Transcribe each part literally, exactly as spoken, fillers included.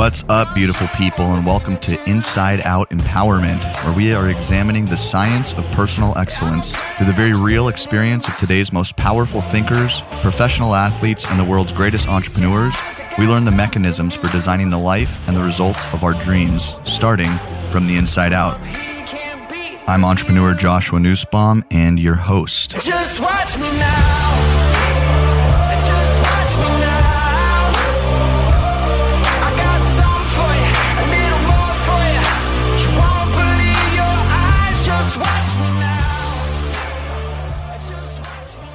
What's up, beautiful people, and welcome to Inside Out Empowerment, where we are examining the science of personal excellence through the very real experience of today's most powerful thinkers, professional athletes, and the world's greatest entrepreneurs. We learn the mechanisms for designing the life and the results of our dreams, starting from the inside out. I'm entrepreneur Joshua Nussbaum and your host. Just watch me now. Just watch me now. I got something for you, a little more for you. You won't believe your eyes. Just watch me now. Just watch me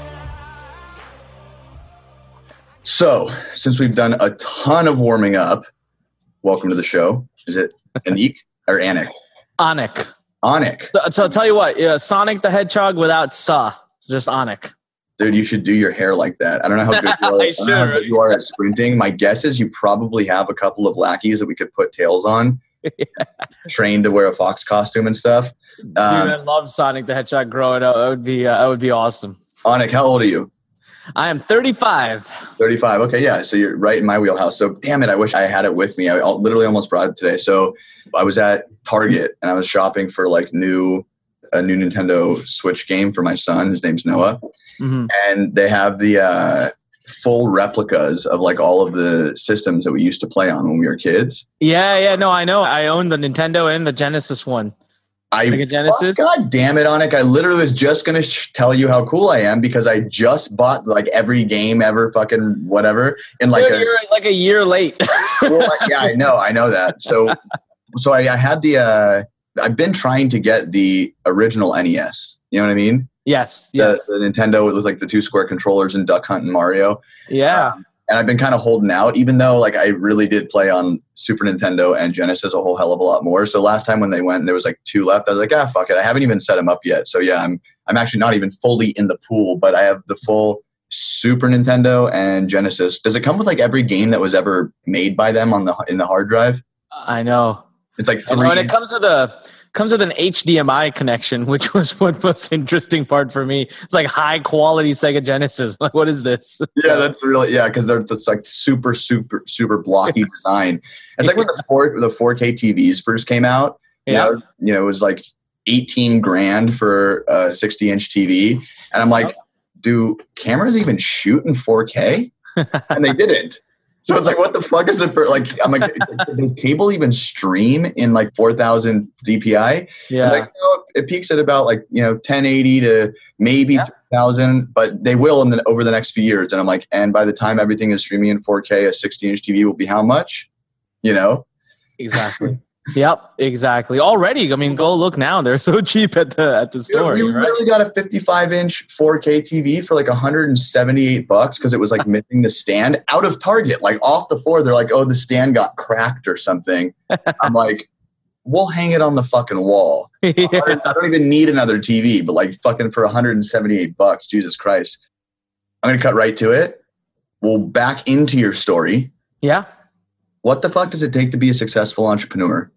now. So, since we've done a ton of warming up, welcome to the show. Is it Anik or Anik? Anik. Anik. So, so I'll tell you what, yeah, Sonic the Hedgehog without Sa. It's just Anik. Dude, you should do your hair like that. I don't know how good you are, I don't know how good you are at sprinting. My guess is you probably have a couple of lackeys that we could put tails on, yeah. Trained to wear a fox costume and stuff. Dude, Um, I loved Sonic the Hedgehog growing up. That would be, uh, that would be awesome. Anik, how old are you? I am thirty-five. thirty-five. Okay, yeah. So you're right in my wheelhouse. So damn it, I wish I had it with me. I literally almost brought it today. So I was at Target and I was shopping for like new a new Nintendo Switch game for my son. His name's Noah. Mm-hmm. And they have the uh, full replicas of like all of the systems that we used to play on when we were kids. Yeah, yeah. No, I know. I own the Nintendo and the Genesis one. I Sega Genesis. God damn it, Anik. I literally was just going to sh- tell you how cool I am because I just bought like every game ever fucking whatever. In like Dude, a, you're like a year late. well, like, yeah, I know. I know that. So, so I, I had the, uh, I've been trying to get the original N E S. You know what I mean? Yes. The, Yes. the Nintendo with like the two square controllers and Duck Hunt and Mario. Yeah. Um, and I've been kind of holding out, even though like I really did play on Super Nintendo and Genesis a whole hell of a lot more. So last time when they went, and there was like two left. I was like, ah, fuck it. I haven't even set them up yet. So yeah, I'm I'm actually not even fully in the pool, but I have the full Super Nintendo and Genesis. Does it come with like every game that was ever made by them on the in the hard drive? I know. It's like three. And when it comes with a comes with an H D M I connection, which was one most interesting part for me. It's like high quality Sega Genesis. Like, what is this? Yeah, that's really yeah, because they're just like super, super, super blocky design. It's like when the four the four K T Vs first came out. You Yeah, know, you know, it was like eighteen grand for a sixty inch T V, and I'm like, do cameras even shoot in four K? And they didn't. So it's like, what the fuck is the like? I'm like, does cable even stream in like four thousand D P I? yeah. Like, no, it peaks at about like you know ten eighty to maybe Yeah. three thousand, but they will in the, over the next few years. And I'm like, and by the time everything is streaming in four K, a sixty inch T V will be how much? You know? Exactly. Yep, exactly. Already, I mean, go look now. They're so cheap at the at the store. We right? literally got a fifty-five inch four K T V for like one hundred seventy-eight bucks because it was like missing the stand out of Target, like off the floor. They're like, oh, the stand got cracked or something. I'm like, we'll hang it on the fucking wall. Yeah. I don't even need another T V, but like fucking for one hundred seventy-eight bucks, Jesus Christ. I'm going to cut right to it. We'll back into your story. Yeah. What the fuck does it take to be a successful entrepreneur?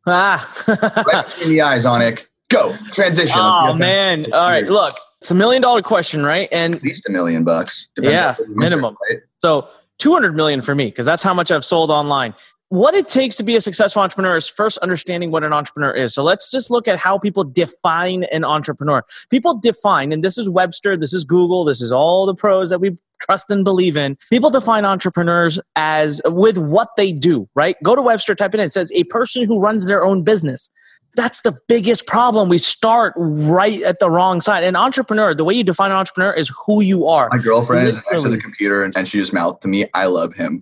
Ah. Right between the eyes, Anik. Go. Transition. Oh, man. All right. Look, it's a million dollar question, right? And At least a million bucks. Depends Yeah, on the user, minimum. right? so two hundred million for me, because that's how much I've sold online. What it takes to be a successful entrepreneur is first understanding what an entrepreneur is. So let's just look at how people define an entrepreneur. People define, and this is Webster, this is Google, this is all the pros that we trust and believe in. People define entrepreneurs as with what they do, right? Go to Webster, type it in. It says a person who runs their own business. That's the biggest problem. We start right at the wrong side. An entrepreneur, the way you define an entrepreneur is who you are. My girlfriend is next to Literally. the computer and she just mouthed to me, I love him.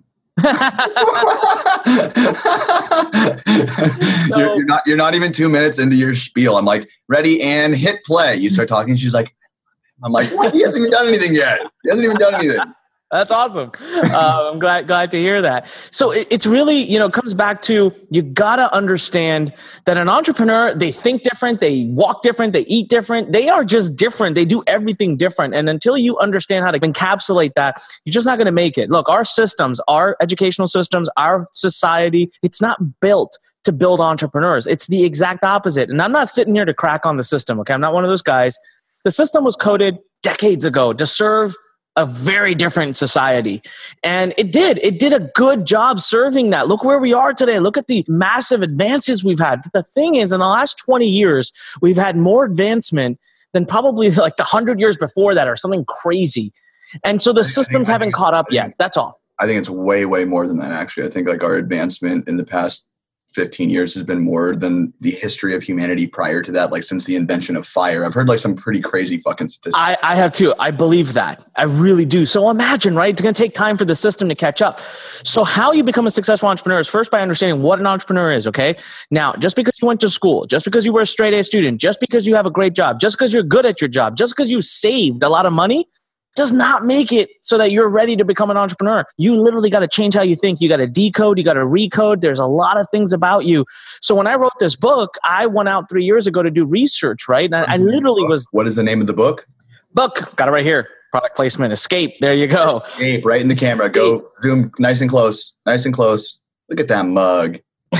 you're, you're not you're not even two minutes into your spiel. I'm like, ready and hit play. You start talking. She's like, I'm like, what? He hasn't even done anything yet. He hasn't even done anything. That's awesome. Uh, I'm glad glad to hear that. So it, it's really, you know, comes back to you got to understand that an entrepreneur, they think different, they walk different, they eat different. They are just different. They do everything different. And until you understand how to encapsulate that, you're just not going to make it. Look, our systems, our educational systems, our society, it's not built to build entrepreneurs. It's the exact opposite. And I'm not sitting here to crack on the system. Okay. I'm not one of those guys. The system was coded decades ago to serve a very different society. And it did. It did a good job serving that. Look where we are today. Look at the massive advances we've had. But the thing is, in the last twenty years, we've had more advancement than probably like the one hundred years before that or something crazy. And so the systems haven't caught up yet. That's all. I think it's way, way more than that, actually. I think like our advancement in the past fifteen years has been more than the history of humanity prior to that, like since the invention of fire. I've heard like some pretty crazy fucking statistics. I, I have too. I believe that. I really do. So imagine, right? It's going to take time for the system to catch up. So how you become a successful entrepreneur is first by understanding what an entrepreneur is, okay? Now, just because you went to school, just because you were a straight A student, just because you have a great job, just because you're good at your job, just because you saved a lot of money, does not make it so that you're ready to become an entrepreneur. You literally got to change how you think. You got to decode. You got to recode. There's a lot of things about you. So when I wrote this book, I went out three years ago to do research, right? And I, I literally was... What is the name of the book? Book. Got it right here. Product placement. Escape. There you go. Escape. Right in the camera. Go zoom nice and close. Nice and close. Look at that mug.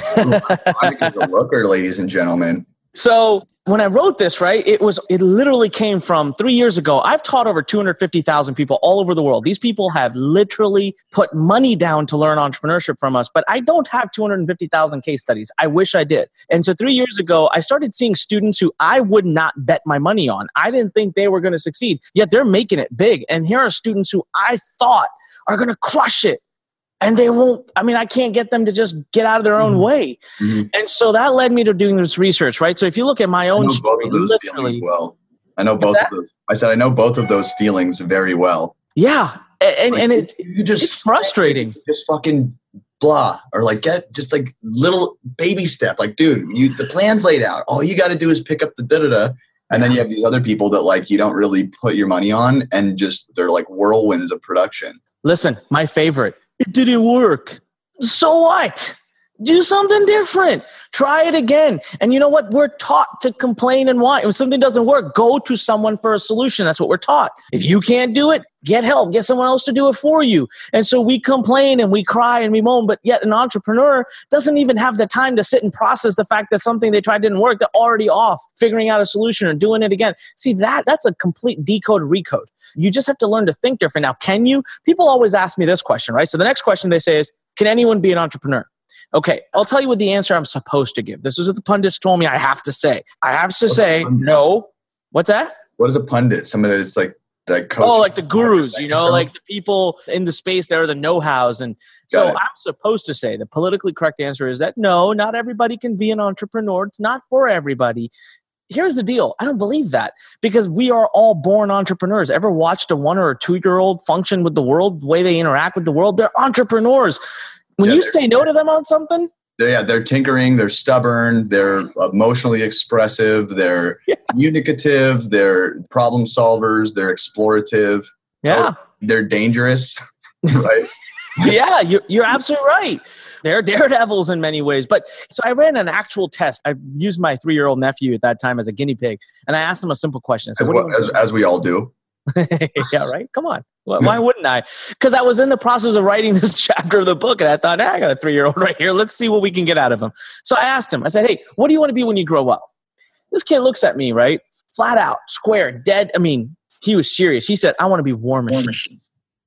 The looker, ladies and gentlemen. So when I wrote this, right, it was it literally came from three years ago. I've taught over two hundred fifty thousand people all over the world. These people have literally put money down to learn entrepreneurship from us, but I don't have two hundred fifty thousand case studies. I wish I did. And so three years ago, I started seeing students who I would not bet my money on. I didn't think they were going to succeed, yet they're making it big. And here are students who I thought are going to crush it. And they won't, I mean, I can't get them to just get out of their own mm-hmm. way. Mm-hmm. And so that led me to doing this research, right? So if you look at my own I know story, both of those feelings well. I know both of those. I said, I know both of those feelings very well. Yeah. And, like, and it, you just it's frustrating. Just fucking blah, or like get just like little baby step. Like, dude, you, the plan's laid out. All you got to do is pick up the da-da-da. And then you have these other people that like, you don't really put your money on and just, they're like whirlwinds of production. Listen, my favorite. It didn't work. So what? Do something different. Try it again. And you know what? We're taught to complain and whine. If something doesn't work, go to someone for a solution. That's what we're taught. If you can't do it, get help. Get someone else to do it for you. And so we complain and we cry and we moan, but yet an entrepreneur doesn't even have the time to sit and process the fact that something they tried didn't work. They're already off figuring out a solution or doing it again. See, that that's a complete decode recode. You just have to learn to think different. Now, can you? People always ask me this question, right? So the next question they say is, can anyone be an entrepreneur? Okay, I'll tell you what the answer I'm supposed to give. This is what the pundits told me I have to say. I have to say no. What's that? What is a pundit? Somebody that's like, like coach. Oh, like the gurus, you know, like the people in the space that are the know-hows. And so I'm supposed to say the politically correct answer is that no, not everybody can be an entrepreneur. It's not for everybody. Here's the deal. I don't believe that because we are all born entrepreneurs. Ever watched a one or a two-year-old function with the world, the way they interact with the world? They're entrepreneurs. When yeah, you say no to them on something? Yeah, they're tinkering. They're stubborn. They're emotionally expressive. They're yeah. communicative. They're problem solvers. They're explorative. Yeah. Oh, they're dangerous, right? Yeah, you're, you're absolutely right. They're daredevils in many ways. But so I ran an actual test. I used my three-year-old nephew at that time as a guinea pig. And I asked him a simple question. I said, as, what as, as we all do. Yeah, right? Come on. Why wouldn't I? Because I was in the process of writing this chapter of the book, and I thought, hey, I got a three-year-old right here. Let's see what we can get out of him. So I asked him, I said, hey, what do you want to be when you grow up? This kid looks at me, right? Flat out, square, dead. I mean, he was serious. He said, I want to be War Machine. War Machine.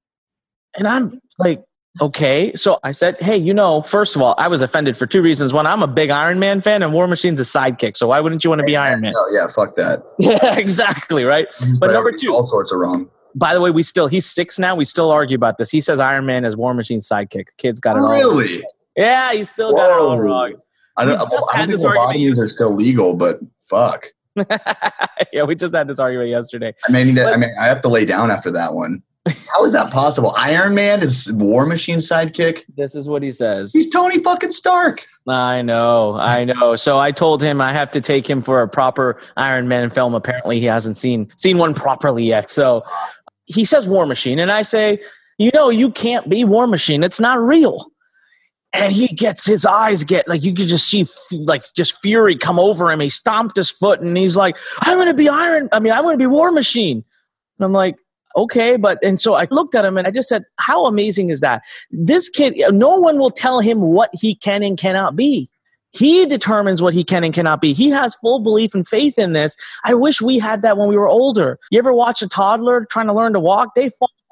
And I'm like, okay. So I said, hey, you know, first of all, I was offended for two reasons. One, I'm a big Iron Man fan, and War Machine's a sidekick. So why wouldn't you want to be Iron Man? Oh, yeah, fuck that. Yeah, exactly, right? But, but number two. All sorts of wrong. By the way, we still, he's six now. We still argue about this. He says Iron Man is War Machine's sidekick. The kid's got it all wrong. Really? Yeah, he still Whoa. got it all wrong. I don't, I don't think lobotomies are still legal, but fuck. Yeah, we just had this argument yesterday. I mean, I mean, I have to lay down after that one. How is that possible? Iron Man is War Machine's sidekick? This is what he says. He's Tony fucking Stark. I know, I know. So I told him I have to take him for a proper Iron Man film. Apparently he hasn't seen seen one properly yet. So he says War Machine, and I say, you know, you can't be War Machine. It's not real. And he gets, his eyes get, like, you could just see, like, just fury come over him. He stomped his foot, and he's like, I'm going to be Iron, I mean, I'm going to be War Machine. And I'm like, okay, but, and so I looked at him, and I just said, how amazing is that? This kid, no one will tell him what he can and cannot be. He determines what he can and cannot be. He has full belief and faith in this. I wish we had that when we were older. You ever watch a toddler trying to learn to walk? They fall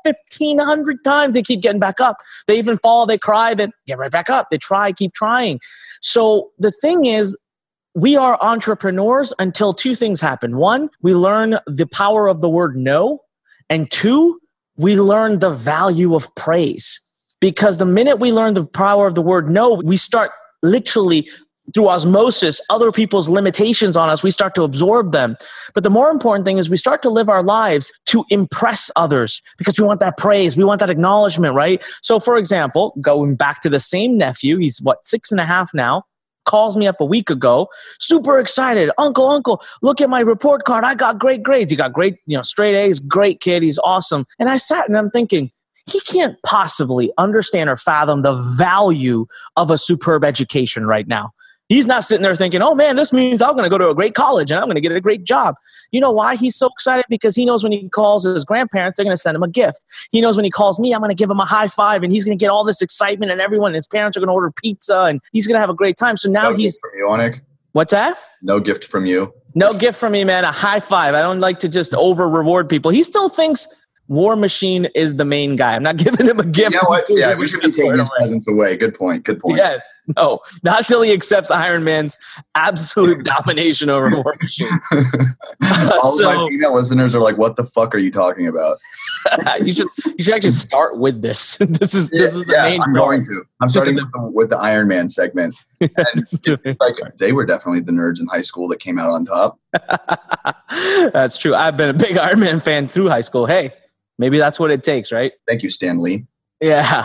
fifteen hundred times. They keep getting back up. They even fall, they cry, they get right back up. They try, keep trying. So the thing is, we are entrepreneurs until two things happen. One, we learn the power of the word no. And two, we learn the value of praise. Because the minute we learn the power of the word no, we start literally through osmosis, other people's limitations on us, we start to absorb them. But the more important thing is we start to live our lives to impress others because we want that praise. We want that acknowledgement, right? So for example, going back to the same nephew, he's what, six and a half now, calls me up a week ago, super excited. Uncle, uncle, look at my report card. I got great grades. He got great, you know, straight A's, great kid. He's awesome. And I sat and I'm thinking, he can't possibly understand or fathom the value of a superb education right now. He's not sitting there thinking, oh man, this means I'm going to go to a great college and I'm going to get a great job. You know why he's so excited? Because he knows when he calls his grandparents, they're going to send him a gift. He knows when he calls me, I'm going to give him a high five and he's going to get all this excitement and everyone, his parents are going to order pizza and he's going to have a great time. So now no he's... gift from you, Onik? What's that? No gift from you? No gift from me, man. A high five. I don't like to just over reward people. He still thinks War Machine is the main guy. I'm not giving him a gift. You know what? Yeah, we should be taking these presents away. Good point. Good point. Yes. No. Not till he accepts Iron Man's absolute domination over War Machine. All so, of my female listeners are like, what the fuck are you talking about? you should you should actually start with this. This is Yeah, this is the yeah, main I'm goal. going to. I'm starting with the, with the Iron Man segment. And like they were definitely the nerds in high school that came out on top. That's true. I've been a big Iron Man fan through high school. Hey, maybe that's what it takes, right? Thank you, Stan Lee. Yeah.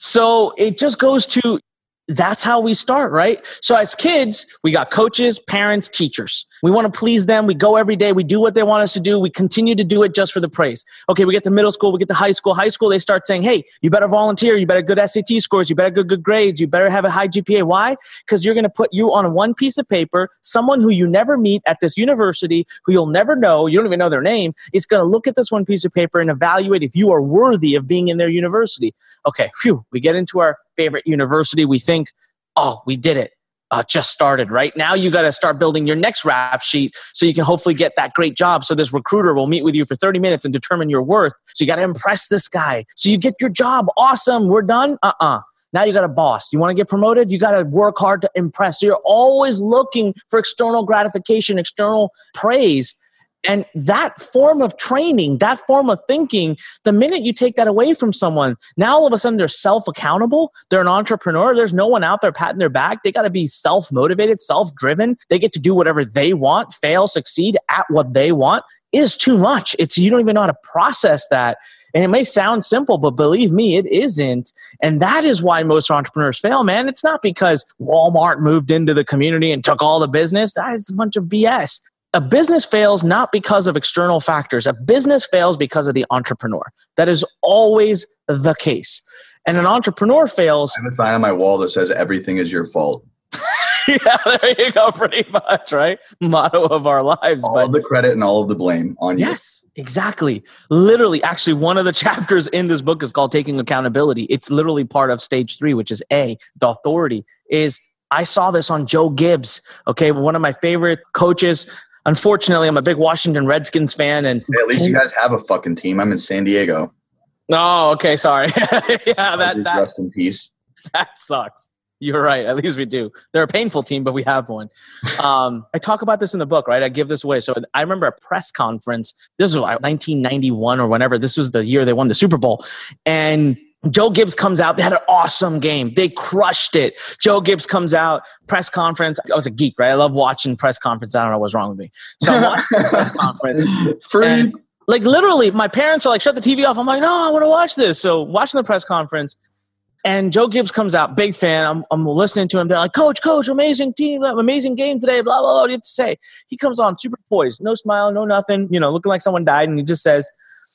So it just goes to, that's how we start, right? So as kids, we got coaches, parents, teachers. We want to please them. We go every day. We do what they want us to do. We continue to do it just for the praise. Okay, we get to middle school. We get to high school. High school, they start saying, hey, you better volunteer. You better good S A T scores. You better get good grades. You better have a high G P A. Why? Because you're going to put you on one piece of paper. Someone who you never meet at this university, who you'll never know, you don't even know their name, is going to look at this one piece of paper and evaluate if you are worthy of being in their university. Okay, phew, we get into our favorite university. We think, oh, we did it. Uh, just started, right? Now you got to start building your next rap sheet so you can hopefully get that great job. So this recruiter will meet with you for thirty minutes and determine your worth. So you got to impress this guy. So you get your job. Awesome. We're done. Uh-uh. Now you got a boss. You want to get promoted? You got to work hard to impress. So you're always looking for external gratification, external praise. And that form of training, that form of thinking, the minute you take that away from someone, now all of a sudden they're self-accountable. They're an entrepreneur. There's no one out there patting their back. They got to be self-motivated, self-driven. They get to do whatever they want, fail, succeed at what they want. It is too much. It's, you don't even know how to process that. And it may sound simple, but believe me, it isn't. And that is why most entrepreneurs fail, man. It's not because Walmart moved into the community and took all the business. That is a bunch of B S. A business fails not because of external factors. A business fails because of the entrepreneur. That is always the case. And an entrepreneur fails. I have a sign on my wall that says everything is your fault. Yeah, there you go, pretty much, right? Motto of our lives. All but of the credit and all of the blame on you. yes, exactly. Literally, actually, one of the chapters in this book is called Taking Accountability. It's literally part of stage three, which is A, the authority, is I saw this on Joe Gibbs, okay, one of my favorite coaches. Unfortunately, I'm a big Washington Redskins fan. And Hey, at least you guys have a fucking team. I'm in San Diego. Oh, okay, sorry. yeah, that, that, Rest in peace. that sucks. You're right. At least we do. They're a painful team, but we have one. Um, I talk about this in the book, right? I give this away. So I remember a press conference. This was like nineteen ninety-one or whenever. This was the year they won the Super Bowl. And Joe Gibbs comes out. They had an awesome game. They crushed it. Joe Gibbs comes out, press conference. I was a geek, right? I love watching press conference. I don't know what's wrong with me. So I'm watching the press conference. Free. Like literally, my parents are like, shut the T V off. I'm like, no, I want to watch this. So watching the press conference. And Joe Gibbs comes out, big fan. I'm, I'm listening to him. They're like, coach, coach, amazing team, amazing game today, blah, blah, blah. What do you have to say? He comes on super poised, no smile, no nothing, you know, looking like someone died. And he just says,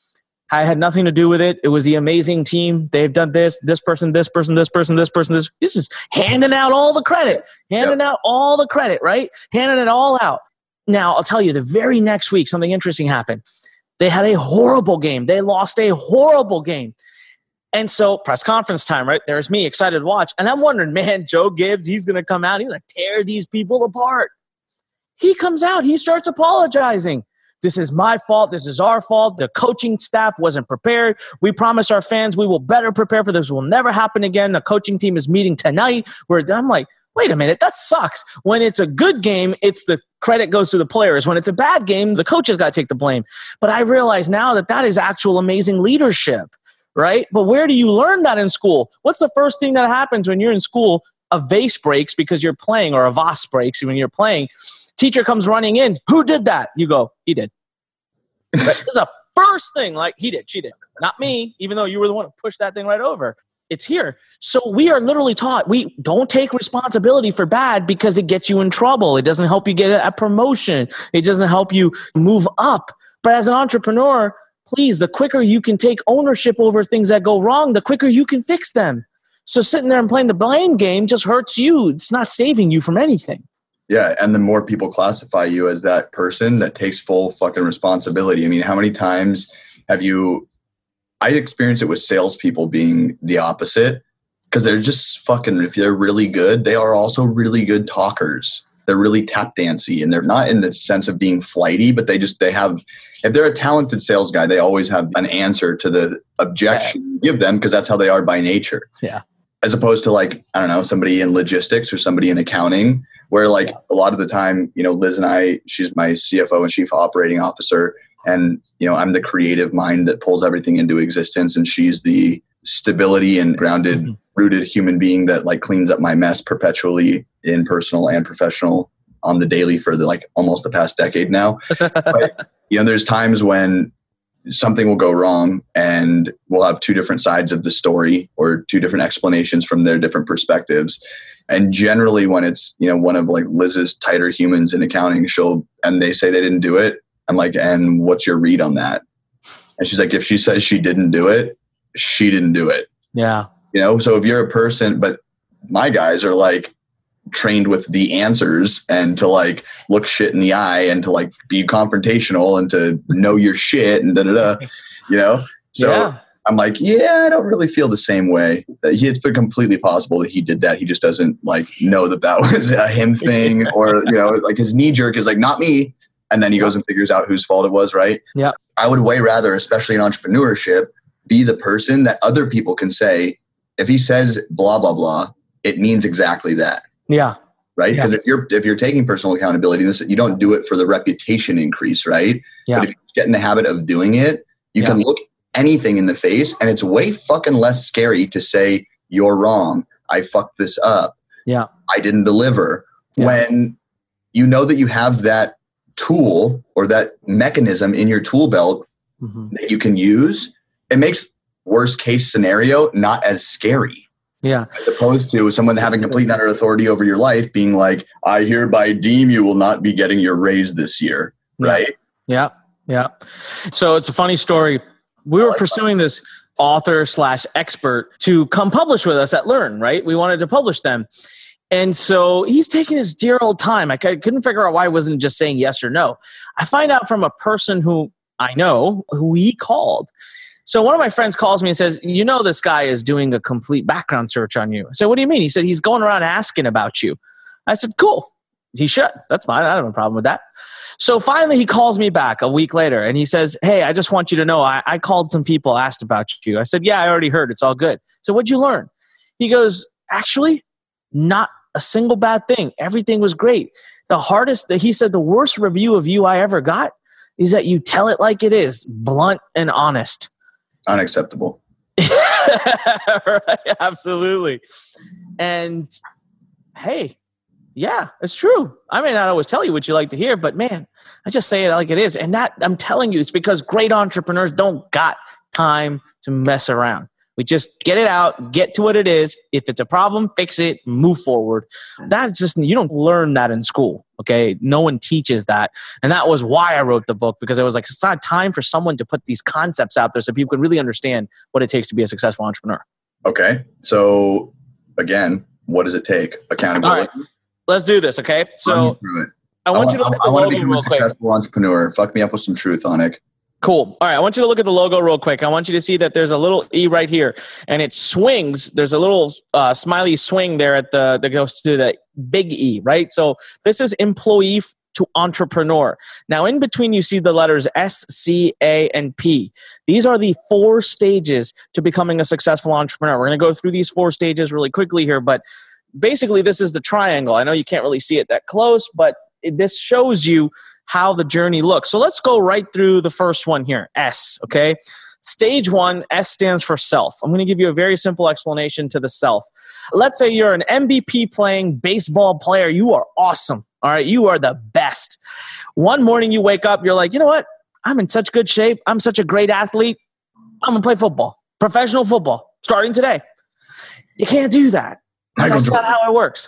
I had nothing to do with it. It was the amazing team. They've done this, this person, this person, this person, this person, this. This is handing out all the credit, handing yep. out all the credit, right? Handing it all out. Now, I'll tell you, the very next week, something interesting happened. They had a horrible game. They lost a horrible game. And so press conference time, right? There's me excited to watch. And I'm wondering, man, Joe Gibbs, he's going to come out. He's going to tear these people apart. He comes out. He starts apologizing. This is my fault. This is our fault. The coaching staff wasn't prepared. We promise our fans we will better prepare for this. Will never happen again. The coaching team is meeting tonight. Where I'm like, wait a minute, that sucks. When it's a good game, it's the credit goes to the players. When it's a bad game, the coaches got to take the blame. But I realize now that that is actual amazing leadership, right? But where do you learn that in school? What's the first thing that happens when you're in school? A vase breaks because you're playing, or a vase breaks when you're playing. Teacher comes running in. Who did that? You go, he did. Right? This is a first thing, like he did, she did. Not me, even though you were the one who pushed that thing right over. It's here. So we are literally taught, we don't take responsibility for bad because it gets you in trouble. It doesn't help you get a promotion. It doesn't help you move up. But as an entrepreneur, please, the quicker you can take ownership over things that go wrong, the quicker you can fix them. So sitting there and playing the blame game just hurts you. It's not saving you from anything. Yeah, and the more people classify you as that person that takes full fucking responsibility. I mean, how many times have you – I experience it with salespeople being the opposite, because they're just fucking – if they're really good, they are also really good talkers. They're really tap dancey, and they're not in the sense of being flighty, but they just – they have – if they're a talented sales guy, they always have an answer to the objection you give them, because that's how they are by nature. Yeah. As opposed to, like, I don't know, somebody in logistics or somebody in accounting, where like a lot of the time, you know, Liz and I, she's my C F O and chief operating officer. And, you know, I'm the creative mind that pulls everything into existence. And she's the stability and grounded, mm-hmm. rooted human being that like cleans up my mess perpetually in personal and professional on the daily for the, like almost the past decade now. But, you know, there's times when something will go wrong and we'll have two different sides of the story or two different explanations from their different perspectives. And generally when it's, you know, one of like Liz's tighter humans in accounting, she'll, and they say they didn't do it. I'm like, and what's your read on that? And she's like, if she says she didn't do it, she didn't do it. Yeah. You know, so if you're a person, but my guys are like trained with the answers and to like look shit in the eye and to like be confrontational and to know your shit and da da da, you know? So yeah. I'm like, yeah, I don't really feel the same way. It's been completely possible that he did that. He just doesn't like know that that was a him thing, or, you know, like his knee jerk is like, not me. And then he goes and figures out whose fault it was, right? Yeah. I would way rather, especially in entrepreneurship, be the person that other people can say, if he says blah, blah, blah, it means exactly that. Yeah. Right? Because yeah. if you're if you're taking personal accountability, this you don't do it for the reputation increase, right? Yeah. But if you get in the habit of doing it, you yeah. can look anything in the face, and it's way fucking less scary to say you're wrong. I fucked this up. Yeah. I didn't deliver. Yeah. When you know that you have that tool or that mechanism in your tool belt mm-hmm. that you can use, it makes worst case scenario not as scary. Yeah. As opposed to someone having complete and utter authority over your life being like, I hereby deem you will not be getting your raise this year. Right? Yeah. Yeah. So it's a funny story. We were like pursuing that. this author slash expert to come publish with us at Learn, right? We wanted to publish them. And so he's taking his dear old time. I couldn't figure out why I wasn't just saying yes or no. I find out from a person who I know who he called. So one of my friends calls me and says, you know, this guy is doing a complete background search on you. I said, what do you mean? He said, he's going around asking about you. I said, cool. He should. That's fine. I don't have a problem with that. So finally he calls me back a week later and he says, hey, I just want you to know I, I called some people, asked about you. I said, yeah, I already heard. It's all good. So what'd you learn? He goes, actually, not a single bad thing. Everything was great. The hardest, that he said, the worst review of you I ever got is that you tell it like it is, blunt and honest. Unacceptable. Right, absolutely. And hey, yeah, it's true. I may not always tell you what you like to hear, but man, I just say it like it is. And that, I'm telling you, it's because great entrepreneurs don't got time to mess around. We just get it out, get to what it is. If it's a problem, fix it, move forward. That's just, you don't learn that in school, okay? No one teaches that. And that was why I wrote the book, because I was like, it's not time for someone to put these concepts out there so people can really understand what it takes to be a successful entrepreneur. Okay. So again, what does it take? Accountability. All right. Let's do this, okay? So I want you to look at the I want to logo become real a quick. successful entrepreneur. Fuck me up with some truth on it. Cool. All right. I want you to look at the logo real quick. I want you to see that there's a little E right here and it swings. There's a little uh, smiley swing there at the, that goes to the big E, right? So this is employee to entrepreneur. Now, in between, you see the letters S, C, A, and P. These are the four stages to becoming a successful entrepreneur. We're going to go through these four stages really quickly here, but basically, this is the triangle. I know you can't really see it that close, but it, this shows you how the journey looks. So let's go right through the first one here, S, okay? Stage one, S stands for self. I'm going to give you a very simple explanation to the self. Let's say you're an M V P playing baseball player. You are awesome, all right? You are the best. One morning you wake up, you're like, you know what? I'm in such good shape. I'm such a great athlete. I'm going to play football, professional football, starting today. You can't do that. Michael That's Jordan. not how it works.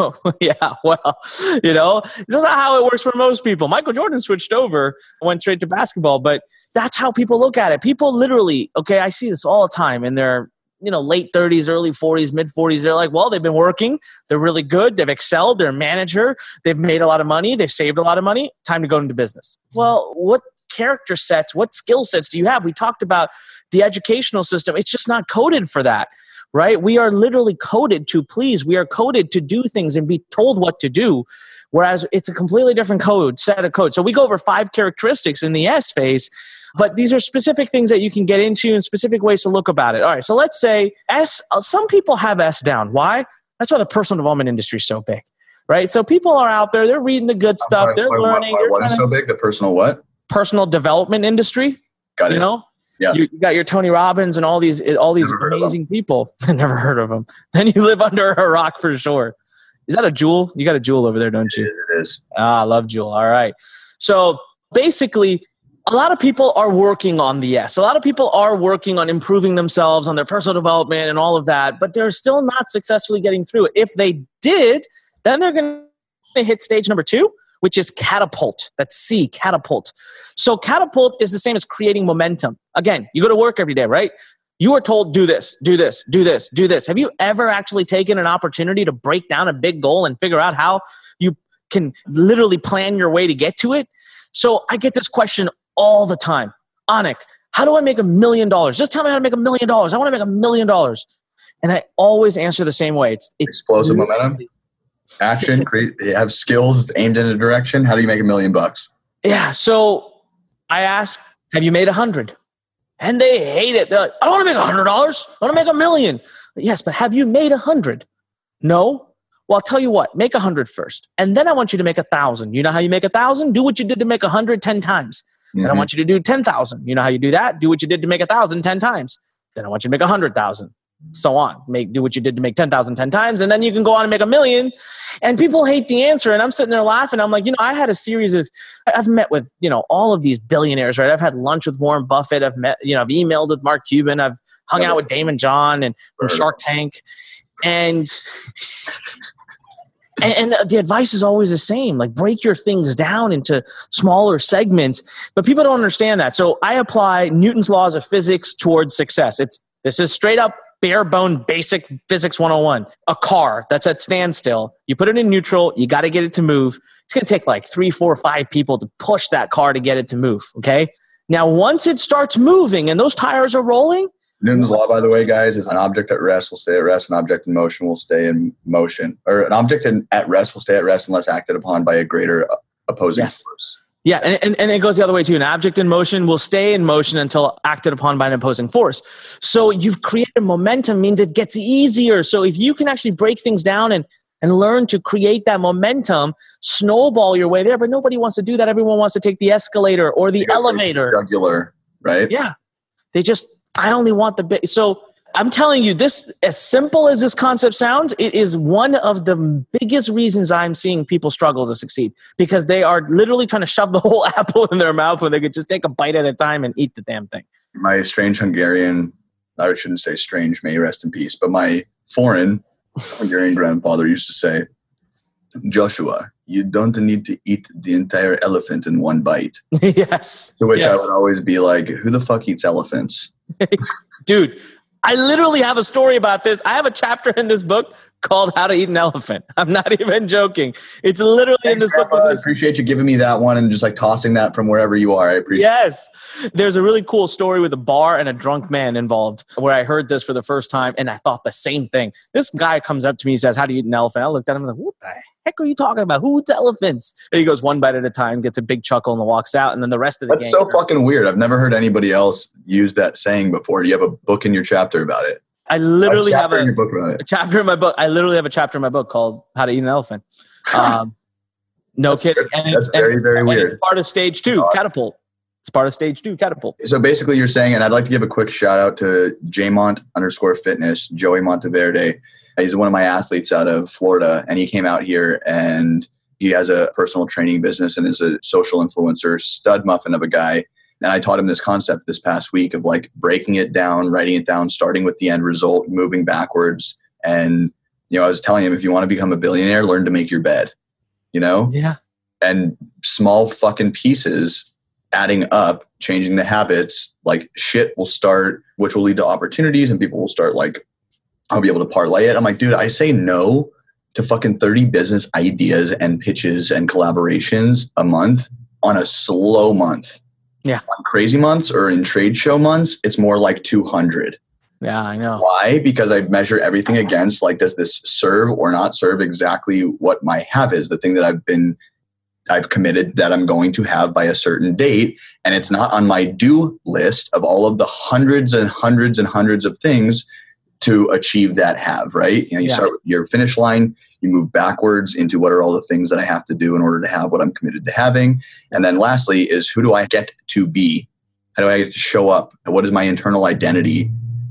Yeah, well, you know, that's not how it works for most people. Michael Jordan switched over, went straight to basketball, but that's how people look at it. People literally, okay, I see this all the time in their, you know, late thirties, early forties, mid forties. They're like, well, they've been working. They're really good. They've excelled. They're a manager. They've made a lot of money. They've saved a lot of money. Time to go into business. Well, what character sets, what skill sets do you have? We talked about the educational system. It's just not coded for that. Right? We are literally coded to please. We are coded to do things and be told what to do, whereas it's a completely different code, set of code. So we go over five characteristics in the S phase, but these are specific things that you can get into and specific ways to look about it. All right, so let's say S, some people have S down. Why? That's why the personal development industry is so big, right? So people are out there, they're reading the good stuff, Why- they're why- learning. Why, they're what is trying so big? The personal what? personal development industry, Got it. you know? Yeah. You, you got your Tony Robbins and all these all these Never heard of amazing people. Never heard of them. Then you live under a rock for sure. Is that a Jewel? You got a Jewel over there, don't you? It is. Ah, I love Jewel. All right. So basically, a lot of people are working on the S. A lot of people are working on improving themselves, on their personal development and all of that, but they're still not successfully getting through it. If they did, then they're going to hit stage number two, which is catapult. That's C, catapult. So catapult is the same as creating momentum. Again, you go to work every day, right? You are told, do this, do this, do this, do this. Have you ever actually taken an opportunity to break down a big goal and figure out how you can literally plan your way to get to it? So I get this question all the time. Anik, how do I make a million dollars? Just tell me how to make a million dollars. I want to make a million dollars. And I always answer the same way. It's, it's Explosive momentum. Action, create, have skills aimed in a direction. How do you make a million bucks? Yeah. So I ask, have you made a hundred? And they hate it. They're like, I don't want to make a hundred dollars. I want to make a million. Yes, but have you made a hundred? No. Well, I'll tell you what, make a hundred first. And then I want you to make a thousand. You know how you make a thousand? Do what you did to make a hundred ten times. Mm-hmm. And I want you to do ten thousand. You know how you do that? Do what you did to make a thousand ten times. Then I want you to make a hundred thousand. So on. Make do what you did to make ten thousand ten times, and then you can go on and make a million. And people hate the answer, and I'm sitting there laughing. I'm like, you know, I had a series of, I've met with, you know, all of these billionaires, right? I've had lunch with Warren Buffett. I've met, you know, I've emailed with Mark Cuban. I've hung out with Damon John and from Shark Tank, and and, and the advice is always the same. Like, break your things down into smaller segments, but people don't understand that. So I apply Newton's laws of physics towards success. It's this is straight up bare bone basic physics one oh one. A car that's at standstill, you put it in neutral, you got to get it to move. It's going to take like three, four, five people to push that car to get it to move, okay? Now, once it starts moving and those tires are rolling. Newton's law, by the way, guys, is an object at rest will stay at rest, an object in motion will stay in motion. Or an object in, at rest will stay at rest unless acted upon by a greater opposing Yes. force. Yeah, and, and, and it goes the other way too. An object in motion will stay in motion until acted upon by an opposing force. So you've created momentum means it gets easier. So if you can actually break things down and, and learn to create that momentum, snowball your way there, but nobody wants to do that. Everyone wants to take the escalator or the elevator. Jugular, right? Yeah. They just, I only want the big. So I'm telling you, this, as simple as this concept sounds, it is one of the biggest reasons I'm seeing people struggle to succeed, because they are literally trying to shove the whole apple in their mouth when they could just take a bite at a time and eat the damn thing. My strange Hungarian, I shouldn't say strange, may he rest in peace, but my foreign Hungarian grandfather used to say, Joshua, you don't need to eat the entire elephant in one bite. Yes. To which yes. I would always be like, who the fuck eats elephants? Dude, I literally have a story about this. I have a chapter in this book called How to Eat an Elephant. I'm not even joking. It's literally Thanks, in this Grandpa. book. I appreciate you giving me that one and just like tossing that from wherever you are. I appreciate Yes. There's a really cool story with a bar and a drunk man involved where I heard this for the first time and I thought the same thing. This guy comes up to me and says, how do you eat an elephant? I looked at him and I'm like, what the heck are you talking about? Who eats elephants? And he goes one bite at a time, gets a big chuckle, and then walks out. And then the rest of the That's gang. so fucking weird. I've never heard anybody else use that saying before. Do you have a book in your chapter about it? I literally a have a, in your book about it. a chapter in my book. I literally have a chapter in my book called "How to Eat an Elephant." Um, no That's kidding. very, And that's it's, very, and, very and weird. It's part of stage two, catapult. It's part of stage two, catapult. So basically you're saying, and I'd like to give a quick shout out to Jmont underscore fitness, Joey Monteverde. He's one of my athletes out of Florida, and he came out here and he has a personal training business and is a social influencer, stud muffin of a guy. And I taught him this concept this past week of like breaking it down, writing it down, starting with the end result, moving backwards. And, you know, I was telling him, if you want to become a billionaire, learn to make your bed, you know? Yeah. And small fucking pieces adding up, changing the habits, like shit will start, which will lead to opportunities, and people will start like, I'll be able to parlay it. I'm like, dude, I say no to fucking thirty business ideas and pitches and collaborations a month on a slow month. Yeah. On crazy months or in trade show months, it's more like two hundred. Yeah, I know. Why? Because I measure everything against, like, does this serve or not serve exactly what my have is, the thing that I've been I've committed that I'm going to have by a certain date. And it's not on my do list of all of the hundreds and hundreds and hundreds of things to achieve that have, right? You know, you Yeah. start with your finish line, you move backwards into what are all the things that I have to do in order to have what I'm committed to having. And then lastly is, who do I get to be? How do I get to show up? What is my internal identity?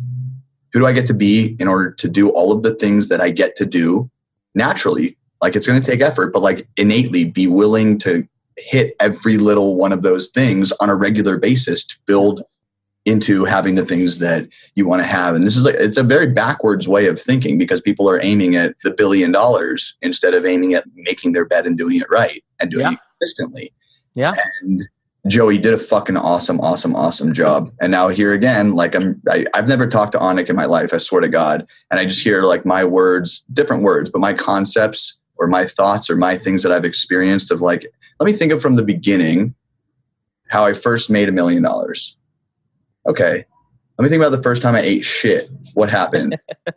Who do I get to be in order to do all of the things that I get to do naturally? Like, it's going to take effort, but like innately be willing to hit every little one of those things on a regular basis to build into having the things that you want to have. And this is like, it's a very backwards way of thinking, because people are aiming at the billion dollars instead of aiming at making their bed and doing it right and doing Yeah. it consistently. Yeah. And Joey did a fucking awesome, awesome, awesome job. And now here again, like I'm, I, I've never talked to Anik in my life, I swear to God. And I just hear like my words, different words, but my concepts or my thoughts or my things that I've experienced of like, let me think of from the beginning how I first made a million dollars. Okay. Let me think about the first time I ate shit. What happened?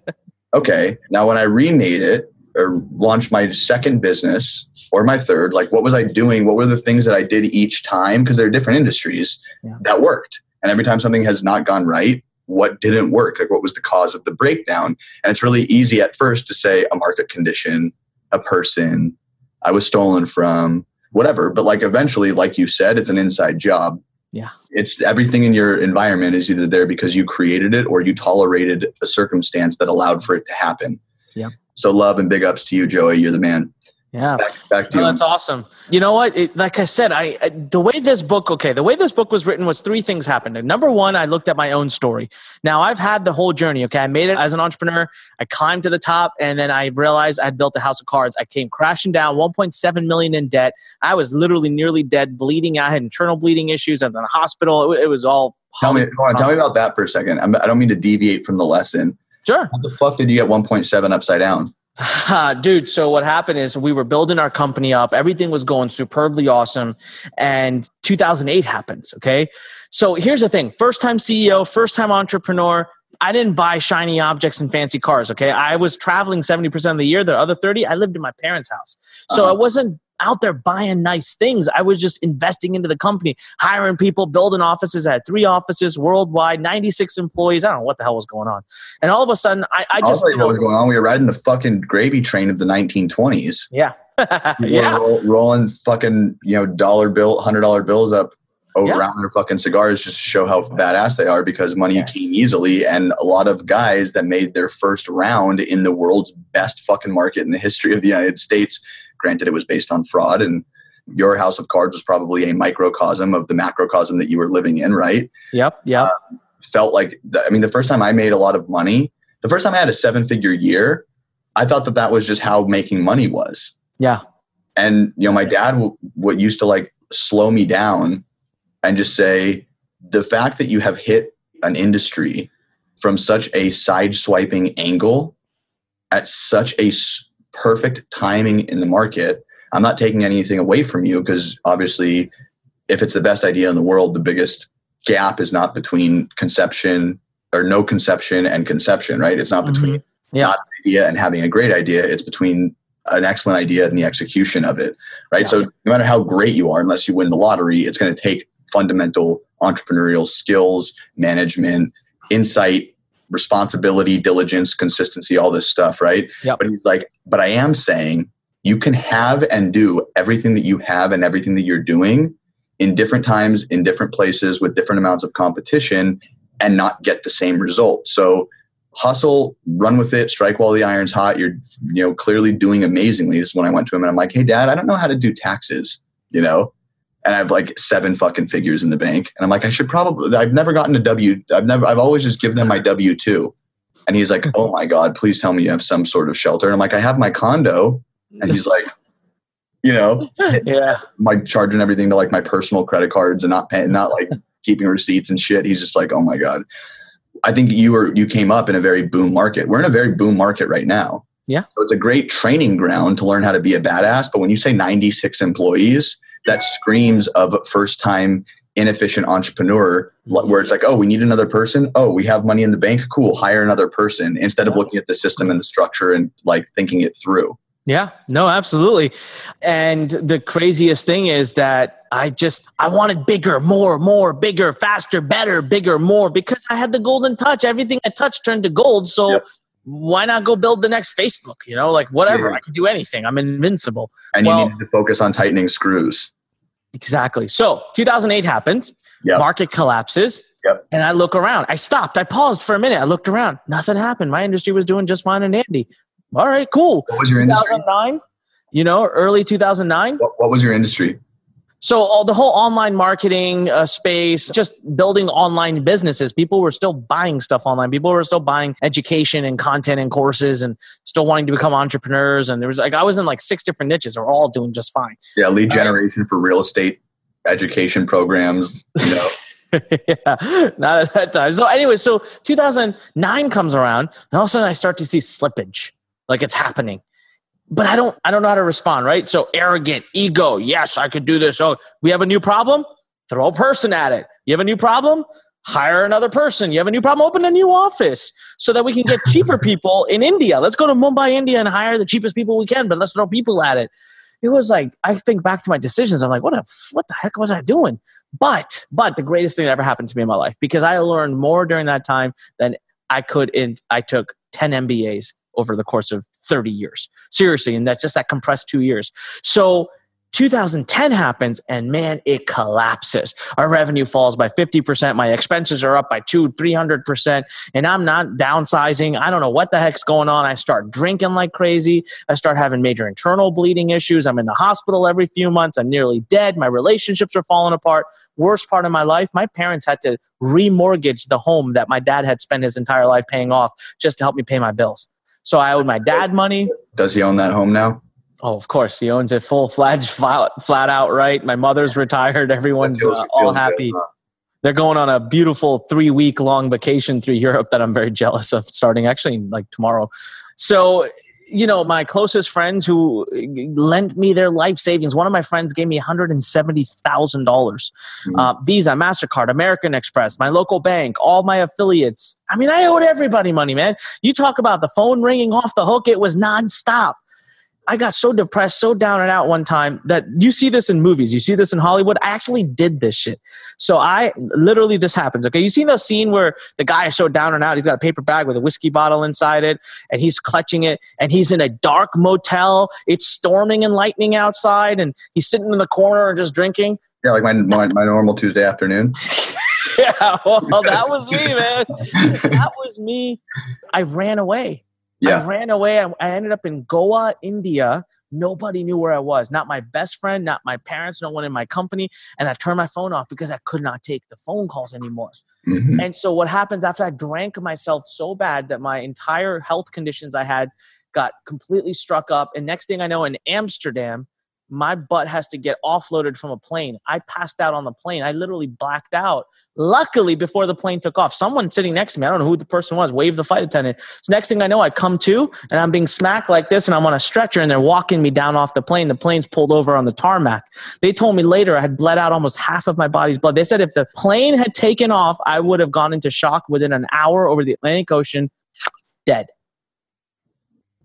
Okay. Now when I remade it or launched my second business or my third, like what was I doing? What were the things that I did each time? Because they're different industries Yeah. that worked. And every time something has not gone right, what didn't work? Like what was the cause of the breakdown? And it's really easy at first to say a market condition, a person, I was stolen from, whatever. But like eventually, like you said, it's an inside job. Yeah. It's everything in your environment is either there because you created it or you tolerated a circumstance that allowed for it to happen. Yeah. So love and big ups to you, Joey. You're the man. Yeah. Back, back to Oh, you. that's awesome. You know what? It, like I said, I, I the way this book, okay, the way this book was written was three things happened. And number one, I looked at my own story. Now I've had the whole journey. Okay, I made it as an entrepreneur. I climbed to the top, and then I realized I'd built a house of cards. I came crashing down, one point seven million in debt. I was literally nearly dead, bleeding. I had internal bleeding issues. I was in the hospital. It, it was all. Tell me, hold on, tell me about that for a second. I'm, I don't mean to deviate from the lesson. Sure. How the fuck did you get one point seven upside down? Dude, so what happened is we were building our company up. Everything was going superbly awesome. And two thousand eight happens, okay? So here's the thing. First time C E O, first time entrepreneur. I didn't buy shiny objects and fancy cars, okay? I was traveling seventy percent of the year. The other thirty, I lived in my parents' house. So Uh-huh. I wasn't out there buying nice things. I was just investing into the company, hiring people, building offices. I had three offices worldwide, ninety-six employees. I don't know what the hell was going on. And all of a sudden, I, I I'll just... tell you what was going on. We were riding the fucking gravy train of the nineteen twenties. Yeah. We yeah. were roll, rolling fucking, you know, dollar bill, hundred dollar bills up over Yeah. around their fucking cigars just to show how badass they are, because money Yes. came easily. And a lot of guys that made their first round in the world's best fucking market in the history of the United States, granted it was based on fraud, and your house of cards was probably a microcosm of the macrocosm that you were living in, right? Yep. Yep. Uh, felt like, the, I mean, the first time I made a lot of money, the first time I had a seven figure year, I thought that that was just how making money was. yeah. And, you know, my dad, w- what used to like slow me down and just say, the fact that you have hit an industry from such a side swiping angle at such a s- perfect timing in the market, I'm not taking anything away from you, because obviously if it's the best idea in the world, the biggest gap is not between conception or no conception and conception, right? It's not between Yeah. not an idea and having a great idea. It's between an excellent idea and the execution of it, right? Yeah. So no matter how great you are, unless you win the lottery, it's going to take fundamental entrepreneurial skills, management, insight, responsibility, diligence, consistency, all this stuff, right? Yep. But he's like, but I am saying you can have and do everything that you have and everything that you're doing in different times, in different places, with different amounts of competition, and not get the same result. So hustle, run with it, strike while the iron's hot. You're, you know, clearly doing amazingly. This is when I went to him and I'm like, hey, Dad, I don't know how to do taxes, you know? And I have like seven fucking figures in the bank. And I'm like, I should probably, I've never gotten a W. I've never, I've always just given them my W two. And he's like, oh my God, please tell me you have some sort of shelter. And I'm like, I have my condo. And he's like, you know, yeah, my charging everything to like my personal credit cards and not paying, not like keeping receipts and shit. He's just like, oh my God. I think you were, you came up in a very boom market. We're in a very boom market right now. Yeah. So it's a great training ground to learn how to be a badass. But when you say ninety-six employees, that screams of first time inefficient entrepreneur, where it's like, oh, we need another person. Oh, we have money in the bank. Cool. Hire another person, instead of looking at the system and the structure and like thinking it through. Yeah, no, absolutely. And the craziest thing is that I just, I wanted bigger, more, more, bigger, faster, better, bigger, more, because I had the golden touch. Everything I touched turned to gold. So yep. Why not go build the next Facebook? You know, like whatever, yeah. I can do anything. I'm invincible. And well, you needed to focus on tightening screws. Exactly. So two thousand eight happens, yep. Market collapses. Yep. And I look around. I stopped. I paused for a minute. I looked around. Nothing happened. My industry was doing just fine and dandy. All right, cool. What was your industry? two thousand nine, you know, early two thousand nine. What, what was your industry? So all the whole online marketing uh, space, just building online businesses. People were still buying stuff online. People were still buying education and content and courses and still wanting to become entrepreneurs. And there was like, I was in like six different niches. They're all doing just fine. Yeah, lead generation uh, for real estate education programs, you know. Yeah, not at that time. So anyway, so two thousand nine comes around and all of a sudden I start to see slippage. Like it's happening, but I don't, I don't know how to respond. Right. So arrogant ego. Yes, I could do this. Oh, we have a new problem. Throw a person at it. You have a new problem. Hire another person. You have a new problem. Open a new office so that we can get cheaper people in India. Let's go to Mumbai, India and hire the cheapest people we can, but let's throw people at it. It was like, I think back to my decisions. I'm like, what a, what the heck was I doing? But, but the greatest thing that ever happened to me in my life, because I learned more during that time than I could in, I took ten M B As over the course of thirty years. Seriously. And that's just that compressed two years. So two thousand ten happens and man, it collapses. Our revenue falls by fifty percent. My expenses are up by two, three hundred percent. And I'm not downsizing. I don't know what the heck's going on. I start drinking like crazy. I start having major internal bleeding issues. I'm in the hospital every few months. I'm nearly dead. My relationships are falling apart. Worst part of my life, my parents had to remortgage the home that my dad had spent his entire life paying off just to help me pay my bills. So I owed my dad money. Does he own that home now? Oh, of course. He owns it full fledged, flat, flat out, right? My mother's retired. Everyone's uh, all happy. Good, huh? They're going on a beautiful three week long vacation through Europe that I'm very jealous of, starting actually like tomorrow. So, you know, my closest friends who lent me their life savings, one of my friends gave me one hundred seventy thousand dollars. Mm-hmm. Uh, Visa, MasterCard, American Express, my local bank, all my affiliates. I mean, I owed everybody money, man. You talk about the phone ringing off the hook. It was nonstop. I got so depressed, so down and out one time that you see this in movies. You see this in Hollywood. I actually did this shit. So I literally, this happens. Okay. You seen the scene where the guy is so down and out, he's got a paper bag with a whiskey bottle inside it and he's clutching it and he's in a dark motel. It's storming and lightning outside and he's sitting in the corner and just drinking. Yeah. Like my, my, my normal Tuesday afternoon. Yeah. Well, that was me, man. That was me. I ran away. Yeah. I ran away. I, I ended up in Goa, India. Nobody knew where I was. Not my best friend, not my parents, no one in my company. And I turned my phone off because I could not take the phone calls anymore. Mm-hmm. And so what happens after I drank myself so bad that my entire health conditions I had got completely struck up. And next thing I know, in Amsterdam, my butt has to get offloaded from a plane. I passed out on the plane. I literally blacked out. Luckily, before the plane took off, someone sitting next to me, I don't know who the person was, waved the flight attendant. So next thing I know, I come to and I'm being smacked like this and I'm on a stretcher and they're walking me down off the plane. The plane's pulled over on the tarmac. They told me later I had bled out almost half of my body's blood. They said if the plane had taken off, I would have gone into shock within an hour over the Atlantic Ocean, dead.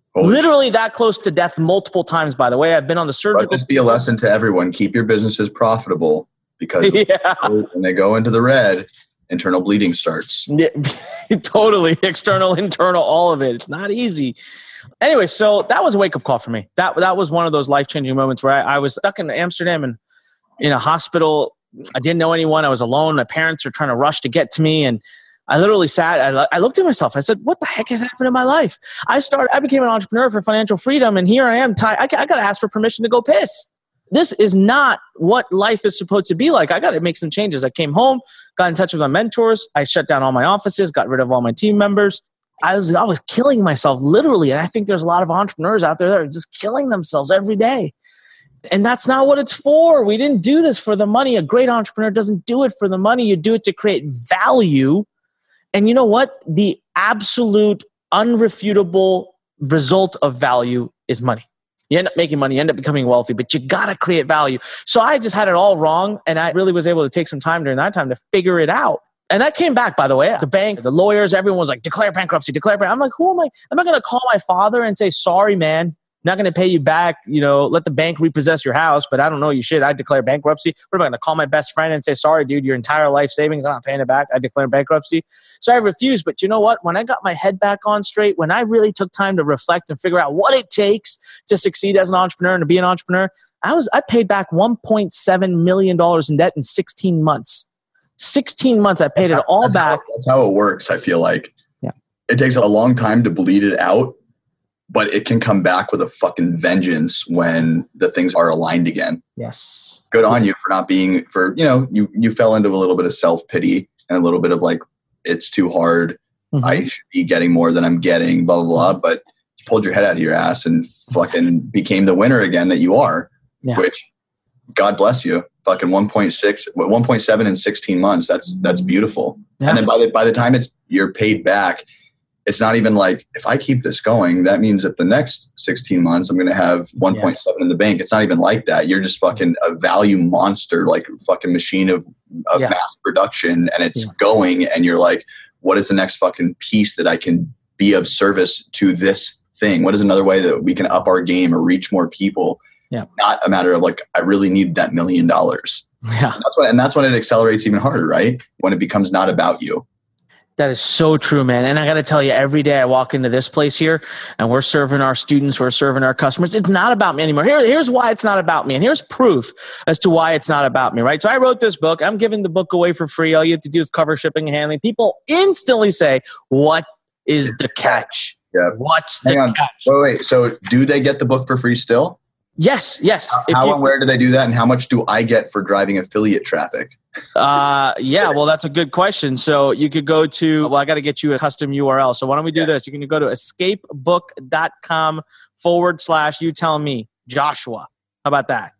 Holy Literally that close to death multiple times, by the way. I've been on the Let surgical. this be a lesson to everyone. Keep your businesses profitable because Yeah. when they go into the red, internal bleeding starts. Yeah, totally. External, internal, all of it. It's not easy. Anyway, so that was a wake-up call for me. That that was one of those life-changing moments where I, I was stuck in Amsterdam and in a hospital. I didn't know anyone. I was alone. My parents were trying to rush to get to me. And I literally sat, I, I looked at myself. I said, what the heck has happened in my life? I started, I became an entrepreneur for financial freedom. And here I am. Ty, I, I got to ask for permission to go piss. This is not what life is supposed to be like. I got to make some changes. I came home, got in touch with my mentors. I shut down all my offices, got rid of all my team members. I was, I was killing myself literally. And I think there's a lot of entrepreneurs out there that are just killing themselves every day. And that's not what it's for. We didn't do this for the money. A great entrepreneur doesn't do it for the money. You do it to create value. And you know what? The absolute unrefutable result of value is money. You end up making money, you end up becoming wealthy, but you got to create value. So I just had it all wrong. And I really was able to take some time during that time to figure it out. And that came back, by the way. The bank, the lawyers, everyone was like, declare bankruptcy, declare bankruptcy. I'm like, who am I? Am I going to call my father and say, sorry, man, not going to pay you back, you know, let the bank repossess your house, but I don't know you shit. I declare bankruptcy. What am I going to call my best friend and say, sorry, dude, your entire life savings, I'm not paying it back. I declare bankruptcy. So I refused. But you know what? When I got my head back on straight, when I really took time to reflect and figure out what it takes to succeed as an entrepreneur and to be an entrepreneur, I was, I paid back one point seven million dollars in debt in sixteen months. sixteen months, I paid it all that's back. How, that's how it works, I feel like. Yeah. It takes a long time to bleed it out, but it can come back with a fucking vengeance when the things are aligned again. Yes. Good on you for not being, for, you know, you, you fell into a little bit of self-pity and a little bit of like, it's too hard. Mm-hmm. I should be getting more than I'm getting, blah, blah, blah. But you pulled your head out of your ass and fucking became the winner again that you are, Yeah. which God bless you. Fucking one point six, one point seven in sixteen months. That's, that's beautiful. Yeah. And then by the, by the time it's, you're paid back, it's not even like, if I keep this going, that means that the next sixteen months, I'm going to have one point seven Yes. in the bank. It's not even like that. You're just fucking a value monster, like a fucking machine of, of Yeah. mass production. And it's Yeah. going and you're like, what is the next fucking piece that I can be of service to this thing? What is another way that we can up our game or reach more people? Yeah. Not a matter of like, I really need that million dollars. Yeah. That's what, and that's when it accelerates even harder, right? When it becomes not about you. That is so true, man. And I got to tell you, every day I walk into this place here and we're serving our students, we're serving our customers. It's not about me anymore. Here, here's why it's not about me. And here's proof as to why it's not about me, right? So I wrote this book. I'm giving the book away for free. All you have to do is cover shipping and handling. People instantly say, what is the catch? Yeah. What's the Hang on. catch? Wait, wait. So do they get the book for free still? Yes, yes. If How you- and where do they do that? And how much do I get for driving affiliate traffic? Uh, yeah, well, that's a good question. So you could go to, well, I got to get you a custom U R L. So why don't we do Yeah. this? You can go to escapebook.com forward slash, you tell me, Joshua. How about that?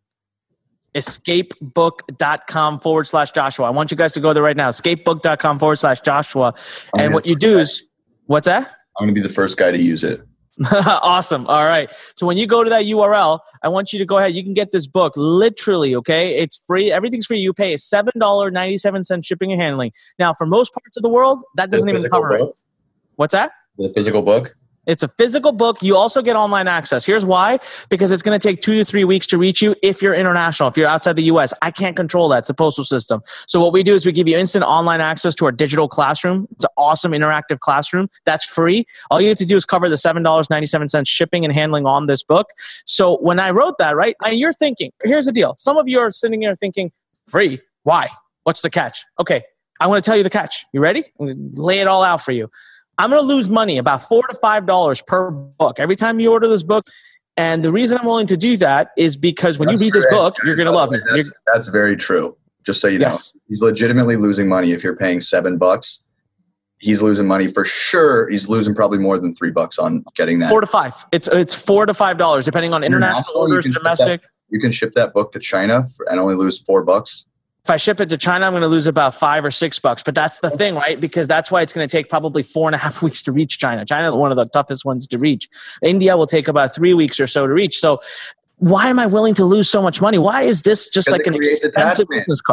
Escapebook.com forward slash Joshua. I want you guys to go there right now. Escapebook.com forward slash Joshua. I'm And gonna- what you do is, what's that? I'm going to be the first guy to use it. Awesome. All right. So when you go to that U R L, I want you to go ahead. You can get this book literally, okay? It's free. Everything's free. You pay seven dollars and ninety-seven cents shipping and handling. Now, for most parts of the world, that doesn't The even physical cover it. book? What's that? The physical book? It's a physical book. You also get online access. Here's why. Because it's going to take two to three weeks to reach you if you're international, if you're outside the U S. I can't control that. It's the postal system. So what we do is we give you instant online access to our digital classroom. It's an awesome interactive classroom. That's free. All you have to do is cover the seven dollars and ninety-seven cents shipping and handling on this book. So when I wrote that, right, and you're thinking, here's the deal. Some of you are sitting here thinking, free? Why? What's the catch? Okay, I want to tell you the catch. You ready? I'm going to lay it all out for you. I'm going to lose money, about four to five dollars per book every time you order this book. And the reason I'm willing to do that is because when That's you read this true. book, you're going to love it. That's, that's very true. Just so you Yes. know, he's legitimately losing money if you're paying seven bucks. He's losing money for sure. He's losing probably more than three bucks on getting that. Four to five. It's it's four to five dollars depending on international International, you orders, can ship domestic. You can ship that book to China for, and only lose four bucks. If I ship it to China, I'm going to lose about five or six bucks. But that's the thing, right? Because that's why it's going to take probably four and a half weeks to reach China. China is one of the toughest ones to reach. India will take about three weeks or so to reach. So why am I willing to lose so much money? Why is this just Because like it an creates expensive attachment. business card?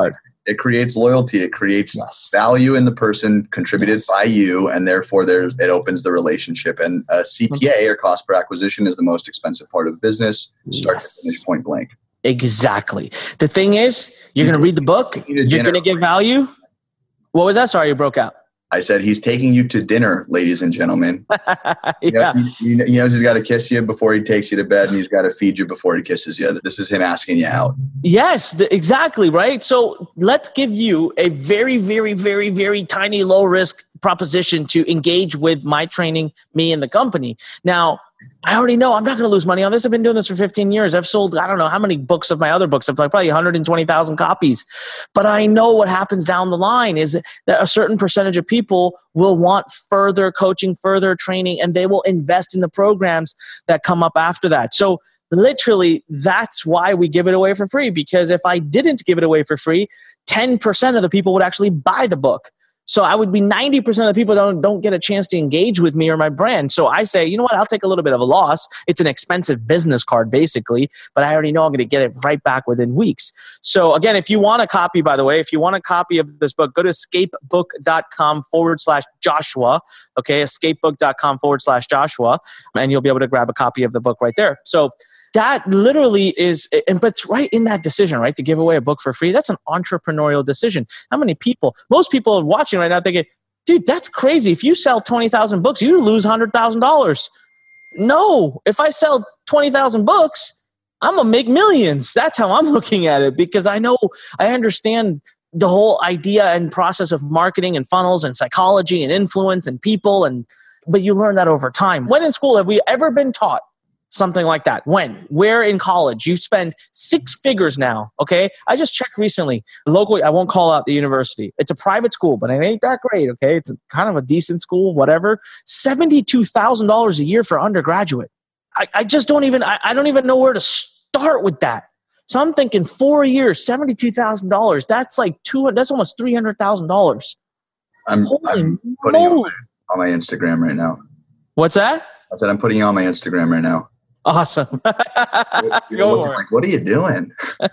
It creates loyalty. It creates Yes. value in the person contributed Yes. by you, and therefore there's it opens the relationship. And a C P A or cost per acquisition is the most expensive part of business. Start Yes. to finish, point blank. Exactly. The thing is, you're going to read the book. You need a You're going to dinner. give value. What was that? Sorry, you broke out. I said he's taking you to dinner, ladies and gentlemen. You know, Yeah. he, he he knows he's got to kiss you before he takes you to bed, and he's got to feed you before he kisses you. This is him asking you out. Yes, the, exactly, right? So let's give you a very, very, very, very tiny low risk proposition to engage with my training, me and the company. Now, I already know I'm not going to lose money on this. I've been doing this for fifteen years. I've sold, I don't know how many books of my other books. I've like probably one hundred twenty thousand copies. But I know what happens down the line is that a certain percentage of people will want further coaching, further training, and they will invest in the programs that come up after that. So literally, that's why we give it away for free. Because if I didn't give it away for free, ten percent of the people would actually buy the book. So I would be ninety percent of the people don't don't get a chance to engage with me or my brand. So I say, you know what? I'll take a little bit of a loss. It's an expensive business card, basically, but I already know I'm going to get it right back within weeks. So again, if you want a copy, by the way, if you want a copy of this book, go to escapebook.com forward slash Joshua. Okay, escapebook.com forward slash Joshua, and you'll be able to grab a copy of the book right there. So that literally is, and but it's right in that decision, right? To give away a book for free. That's an entrepreneurial decision. How many people, most people are watching right now thinking, dude, that's crazy. If you sell twenty thousand books, you lose one hundred thousand dollars. No, if I sell twenty thousand books, I'm going to make millions. That's how I'm looking at it, because I know, I understand the whole idea and process of marketing and funnels and psychology and influence and people. And, but you learn that over time. When in school have we ever been taught something like that? When? Where in college? You spend six figures now, okay? I just checked recently. Locally, I won't call out the university. It's a private school, but it ain't that great, okay? It's a, kind of a decent school, whatever. seventy-two thousand dollars a year for undergraduate. I, I just don't even, I, I don't even know where to start with that. So I'm thinking four years, seventy-two thousand dollars. That's like two, that's almost three hundred thousand dollars. I'm, Holy I'm putting you on moly. my, on my Instagram right now. What's that? I said I'm putting you on my Instagram right now. Awesome. You're Go looking for it. like, what are you doing?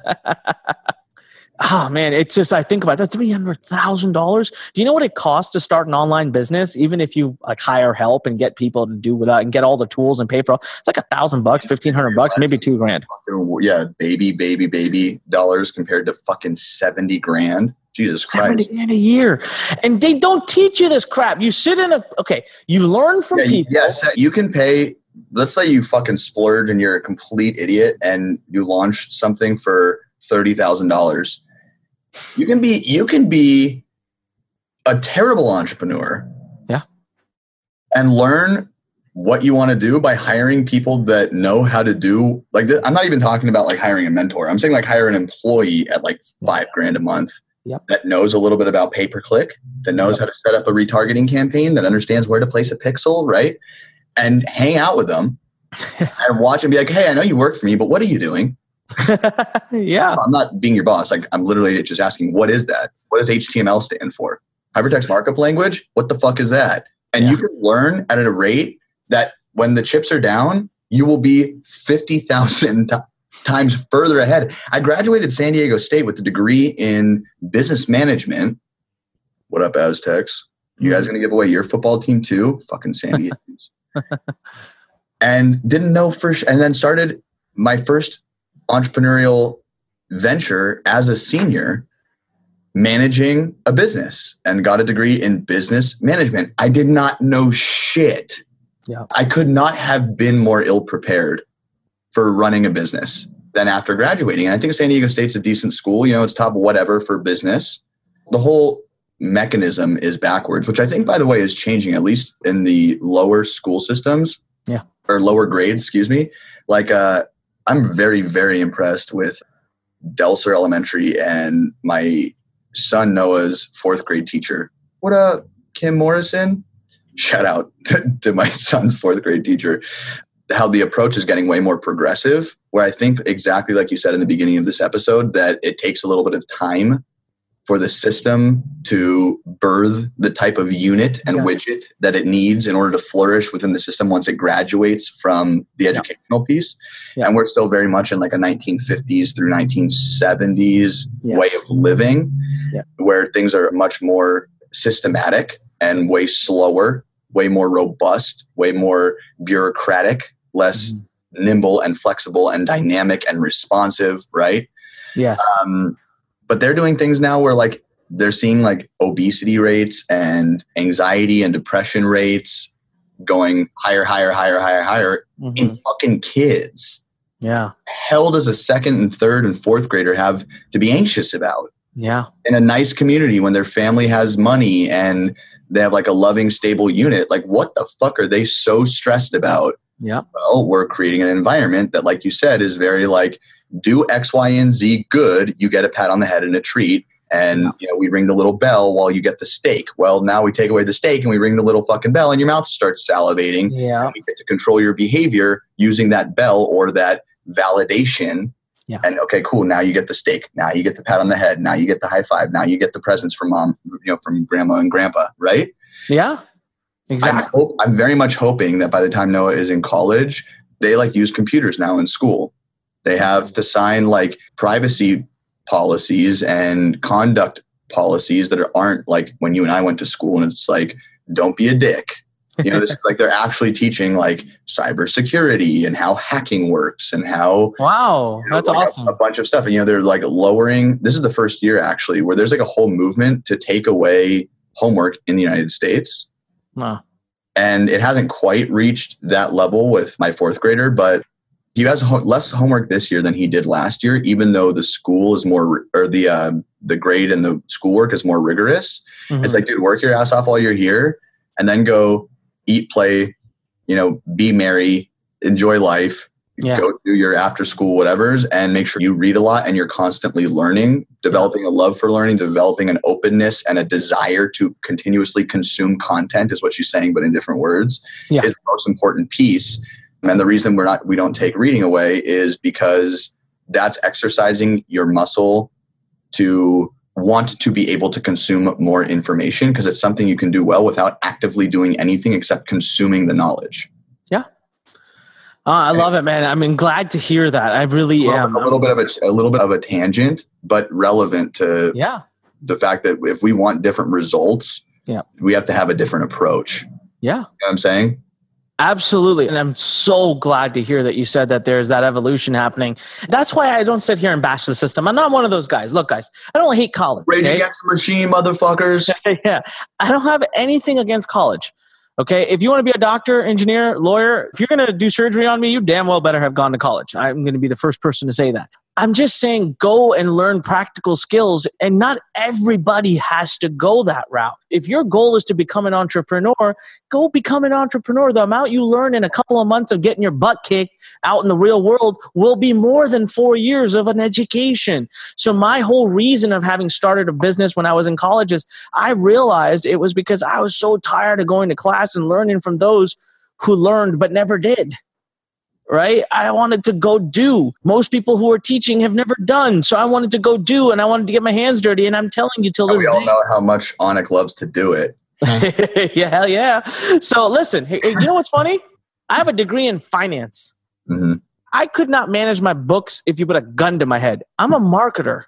Oh man, it's just, I think about that three hundred thousand dollars. Do you know what it costs to start an online business? Even if you like hire help and get people to do without and get all the tools and pay for all, it's like a thousand bucks, fifteen hundred bucks, maybe two grand. Yeah, baby, baby, baby dollars compared to fucking seventy grand. Jesus Christ. seventy grand a year. And they don't teach you this crap. You sit in a, okay, you learn from Yeah, people. yes, you can pay. Let's say you fucking splurge and you're a complete idiot and you launch something for thirty thousand dollars. You can be, you can be a terrible entrepreneur. Yeah. And learn what you want to do by hiring people that know how to do like this. I'm not even talking about like hiring a mentor. I'm saying like hire an employee at like five grand a month. Yep. That knows a little bit about pay per click, that knows Yep. how to set up a retargeting campaign, that understands where to place a pixel, right? And hang out with them and watch and be like, hey, I know you work for me, but what are you doing? Yeah. I'm not being your boss. Like, I'm literally just asking, what is that? What does H T M L stand for? Hypertext Markup Language? What the fuck is that? And Yeah. you can learn at a rate that when the chips are down, you will be fifty thousand t- times further ahead. I graduated San Diego State with a degree in business management. What up, Aztecs? You guys going to give away your football team too? Fucking San Diego. And didn't know for sh- and then started my first entrepreneurial venture as a senior managing a business and got a degree in business management. I did not know shit. Yeah. I could not have been more ill prepared for running a business than after graduating. And I think San Diego State's a decent school. You know, it's top whatever for business. The whole mechanism is backwards, which I think, by the way, is changing, at least in the lower school systems. Yeah. Or lower grades, excuse me. Like, uh, I'm very, very impressed with Delser Elementary and my son Noah's fourth grade teacher. What up, Kim Morrison? Shout out to, to my son's fourth grade teacher. How the approach is getting way more progressive, where I think exactly like you said in the beginning of this episode, that it takes a little bit of time for the system to birth the type of unit and Yes. widget that it needs in order to flourish within the system once it graduates from the educational yeah. piece. Yeah. And we're still very much in like a nineteen fifties through nineteen seventies yes. way of living yeah. where things are much more systematic and way slower, way more robust, way more bureaucratic, less mm-hmm. nimble and flexible and dynamic and responsive, right? Yes. Um, but they're doing things now where like they're seeing like obesity rates and anxiety and depression rates going higher, higher, higher, higher, higher mm-hmm. in fucking kids. Yeah. Hell does a second and third and fourth grader have to be anxious about? Yeah. In a nice community when their family has money and they have like a loving, stable unit. Like what the fuck are they so stressed about? Yeah. Well, we're creating an environment that, like you said, is very like, do X, Y, and Z good, you get a pat on the head and a treat. And, yeah. you know, we ring the little bell while you get the steak. Well, now we take away the steak and we ring the little fucking bell and your mouth starts salivating. Yeah. And we get to control your behavior using that bell or that validation. Yeah. And okay, cool. Now you get the steak. Now you get the pat on the head. Now you get the high five. Now you get the presents from mom, you know, from grandma and grandpa, right? Yeah, exactly. I'm, hope, I'm very much hoping that by the time Noah is in college, they like use computers now in school. They have to sign like privacy policies and conduct policies that aren't like when you and I went to school and it's like, don't be a dick. You know, this like they're actually teaching like cybersecurity and how hacking works and how wow, you know, that's like awesome. A, a bunch of stuff. And you know, they're like lowering. This is the first year actually where there's like a whole movement to take away homework in the United States. Wow. And it hasn't quite reached that level with my fourth grader, but he has ho- less homework this year than he did last year, even though the school is more, or the uh, the grade and the schoolwork is more rigorous. Mm-hmm. It's like, dude, work your ass off while you're here and then go eat, play, you know, be merry, enjoy life, yeah. go do your after school whatevers and make sure you read a lot and you're constantly learning, developing a love for learning, developing an openness and a desire to continuously consume content is what she's saying, but in different words, yeah. is the most important piece. And the reason we're not, we don't take reading away is because that's exercising your muscle to want to be able to consume more information because it's something you can do well without actively doing anything except consuming the knowledge. Yeah. Uh, I love it, man. I mean, glad to hear that. I really a little, am. A little bit of a, a little bit of a tangent, but relevant to yeah. the fact that if we want different results, yeah. we have to have a different approach. Yeah. You know what I'm saying? Absolutely. And I'm so glad to hear that you said that there's that evolution happening. That's why I don't sit here and bash the system. I'm not one of those guys. Look, guys, I don't hate college. Rage okay? Against the Machine, motherfuckers. Yeah. I don't have anything against college. Okay. If you want to be a doctor, engineer, lawyer, if you're going to do surgery on me, you damn well better have gone to college. I'm going to be the first person to say that. I'm just saying go and learn practical skills, and not everybody has to go that route. If your goal is to become an entrepreneur, go become an entrepreneur. The amount you learn in a couple of months of getting your butt kicked out in the real world will be more than four years of an education. So my whole reason of having started a business when I was in college is I realized it was because I was so tired of going to class and learning from those who learned but never did. Right? I wanted to go do. Most people who are teaching have never done. So I wanted to go do, and I wanted to get my hands dirty. And I'm telling you till And this we all day. know how much Onik loves to do it. Yeah, hell yeah. So listen, hey, you know what's funny? I have a degree in finance. Mm-hmm. I could not manage my books if you put a gun to my head. I'm a marketer.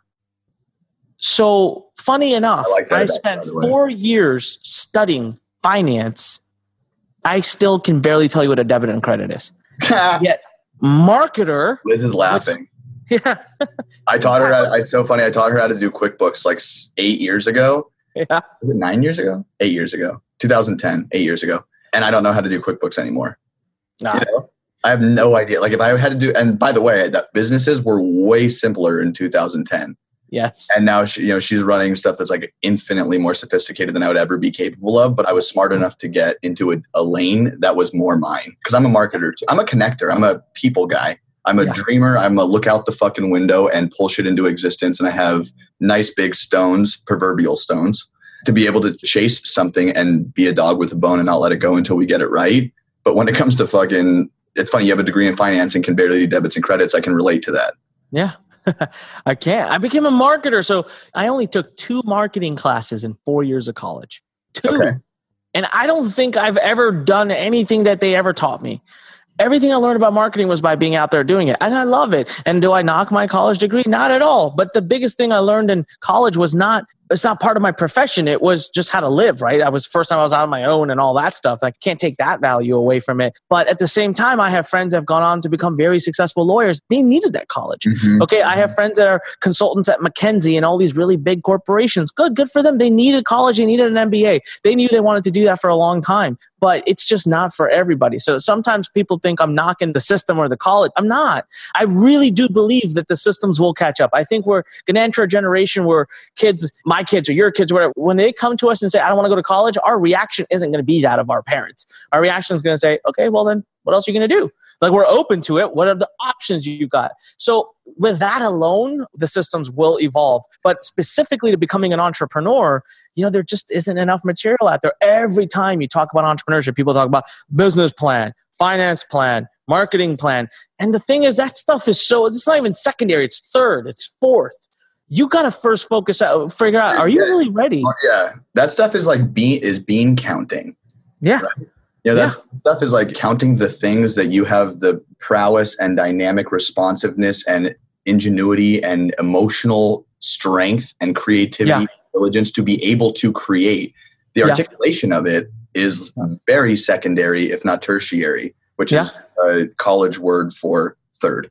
So funny enough, I, like that I about, spent four years studying finance. I still can barely tell you what a debit and credit is. Yet marketer. Liz is laughing. Which, yeah. I taught her, how, it's so funny. I taught her how to do QuickBooks like eight years ago. Yeah. Was it nine years ago? Eight years ago. two thousand ten, eight years ago. And I don't know how to do QuickBooks anymore. Nah. You know? I have no idea. Like if I had to do, and by the way, that businesses were way simpler in two thousand ten. Yes. And now she, you know, she's running stuff that's like infinitely more sophisticated than I would ever be capable of. But I was smart enough to get into a, a lane that was more mine. Because I'm a marketer too. I'm a connector. I'm a people guy. I'm a Yeah. dreamer. I'm a look out the fucking window and pull shit into existence. And I have nice big stones, proverbial stones, to be able to chase something and be a dog with a bone and not let it go until we get it right. But when it comes to fucking, it's funny, you have a degree in finance and can barely do debits and credits. I can relate to that. Yeah. I can't. I became a marketer. So I only took two marketing classes in four years of college. Two. Okay. And I don't think I've ever done anything that they ever taught me. Everything I learned about marketing was by being out there doing it. And I love it. And do I knock my college degree? Not at all. But the biggest thing I learned in college was not, it's not part of my profession. It was just how to live, right? I was first time I was out on my own and all that stuff. I can't take that value away from it. But at the same time, I have friends that have gone on to become very successful lawyers. They needed that college. Mm-hmm. Okay. I have friends that are consultants at McKinsey and all these really big corporations. Good, good for them. They needed college. They needed an M B A. They knew they wanted to do that for a long time. But it's just not for everybody. So sometimes people think I'm knocking the system or the college. I'm not. I really do believe that the systems will catch up. I think we're going to enter a generation where kids, my kids or your kids, whatever, when they come to us and say, I don't want to go to college, our reaction isn't going to be that of our parents. Our reaction is going to say, okay, well then what else are you going to do? Like, we're open to it. What are the options you got? So with that alone, the systems will evolve. But specifically to becoming an entrepreneur, you know, there just isn't enough material out there. Every time you talk about entrepreneurship, people talk about business plan, finance plan, marketing plan. And the thing is, that stuff is so, it's not even secondary. It's third. It's fourth. You got to first focus out, figure out, are you really ready? Yeah. That stuff is like bean, is bean counting. Yeah. Right? Yeah, that yeah. stuff is like counting the things that you have the prowess and dynamic responsiveness and ingenuity and emotional strength and creativity, yeah. and intelligence to be able to create. The yeah. articulation of it is very secondary, if not tertiary, which yeah. is a college word for third.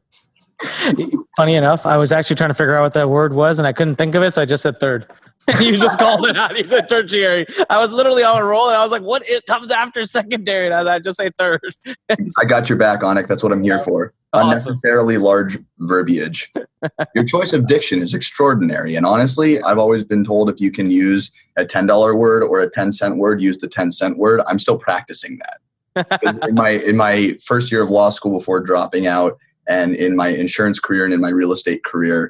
Funny enough, I was actually trying to figure out what that word was and I couldn't think of it, so I just said third. You just called it out. You said tertiary. I was literally on a roll and I was like, what it comes after secondary? And I just say third. I got your back, Onik. That's what I'm here for. Awesome. Unnecessarily large verbiage. Your choice of diction is extraordinary. And honestly, I've always been told if you can use a ten dollar word or a ten cent word, use the ten cent word. I'm still practicing that. in my in my first year of law school before dropping out, and in my insurance career and in my real estate career,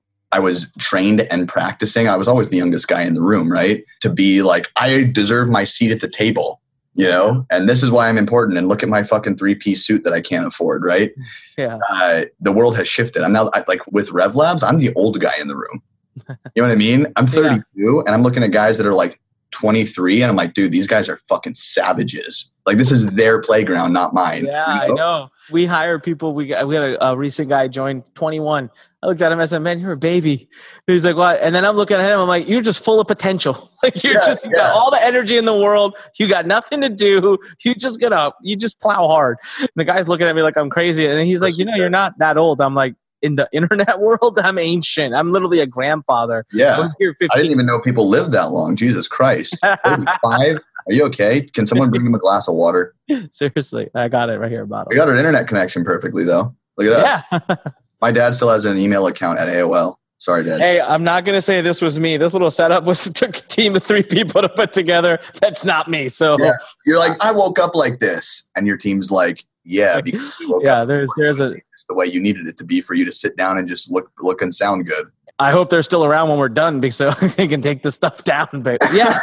I was trained and practicing. I was always the youngest guy in the room, right? To be like, I deserve my seat at the table, you know? And this is why I'm important. And look at my fucking three-piece suit that I can't afford, right? Yeah. Uh, the world has shifted. I'm now, I, like with RevLabs, I'm the old guy in the room. You know what I mean? I'm thirty-two yeah. and I'm looking at guys that are like twenty-three and I'm like, dude, these guys are fucking savages. Like, this is their playground, not mine. Yeah, you know? I know. We hire people. We got, we had a, a recent guy join twenty-one. I looked at him and I said, man, you're a baby. He's like, what? And then I'm looking at him. I'm like, you're just full of potential. Like, you're yeah, just, you yeah. got all the energy in the world. You got nothing to do. You just get up. You just plow hard. And the guy's looking at me like I'm crazy. And he's like, you know, you're not that old. I'm like, in the internet world, I'm ancient. I'm literally a grandfather. Yeah. I was here fifteen I didn't even know people lived that long. Jesus Christ. thirty-five? Are you okay? Can someone bring him a glass of water? Seriously. I got it right here, bottom. We got our internet connection perfectly, though. Look at us. Yeah. My dad still has an email account at A O L. Sorry, Dad. Hey, I'm not going to say this was me. This little setup was took a team of three people to put together. That's not me. So yeah. You're like, I woke up like this. And your team's like, yeah, because you woke yeah, up there's there's a it's the way you needed it to be for you to sit down and just look look and sound good. I hope they're still around when we're done because so they can take the stuff down. But yeah,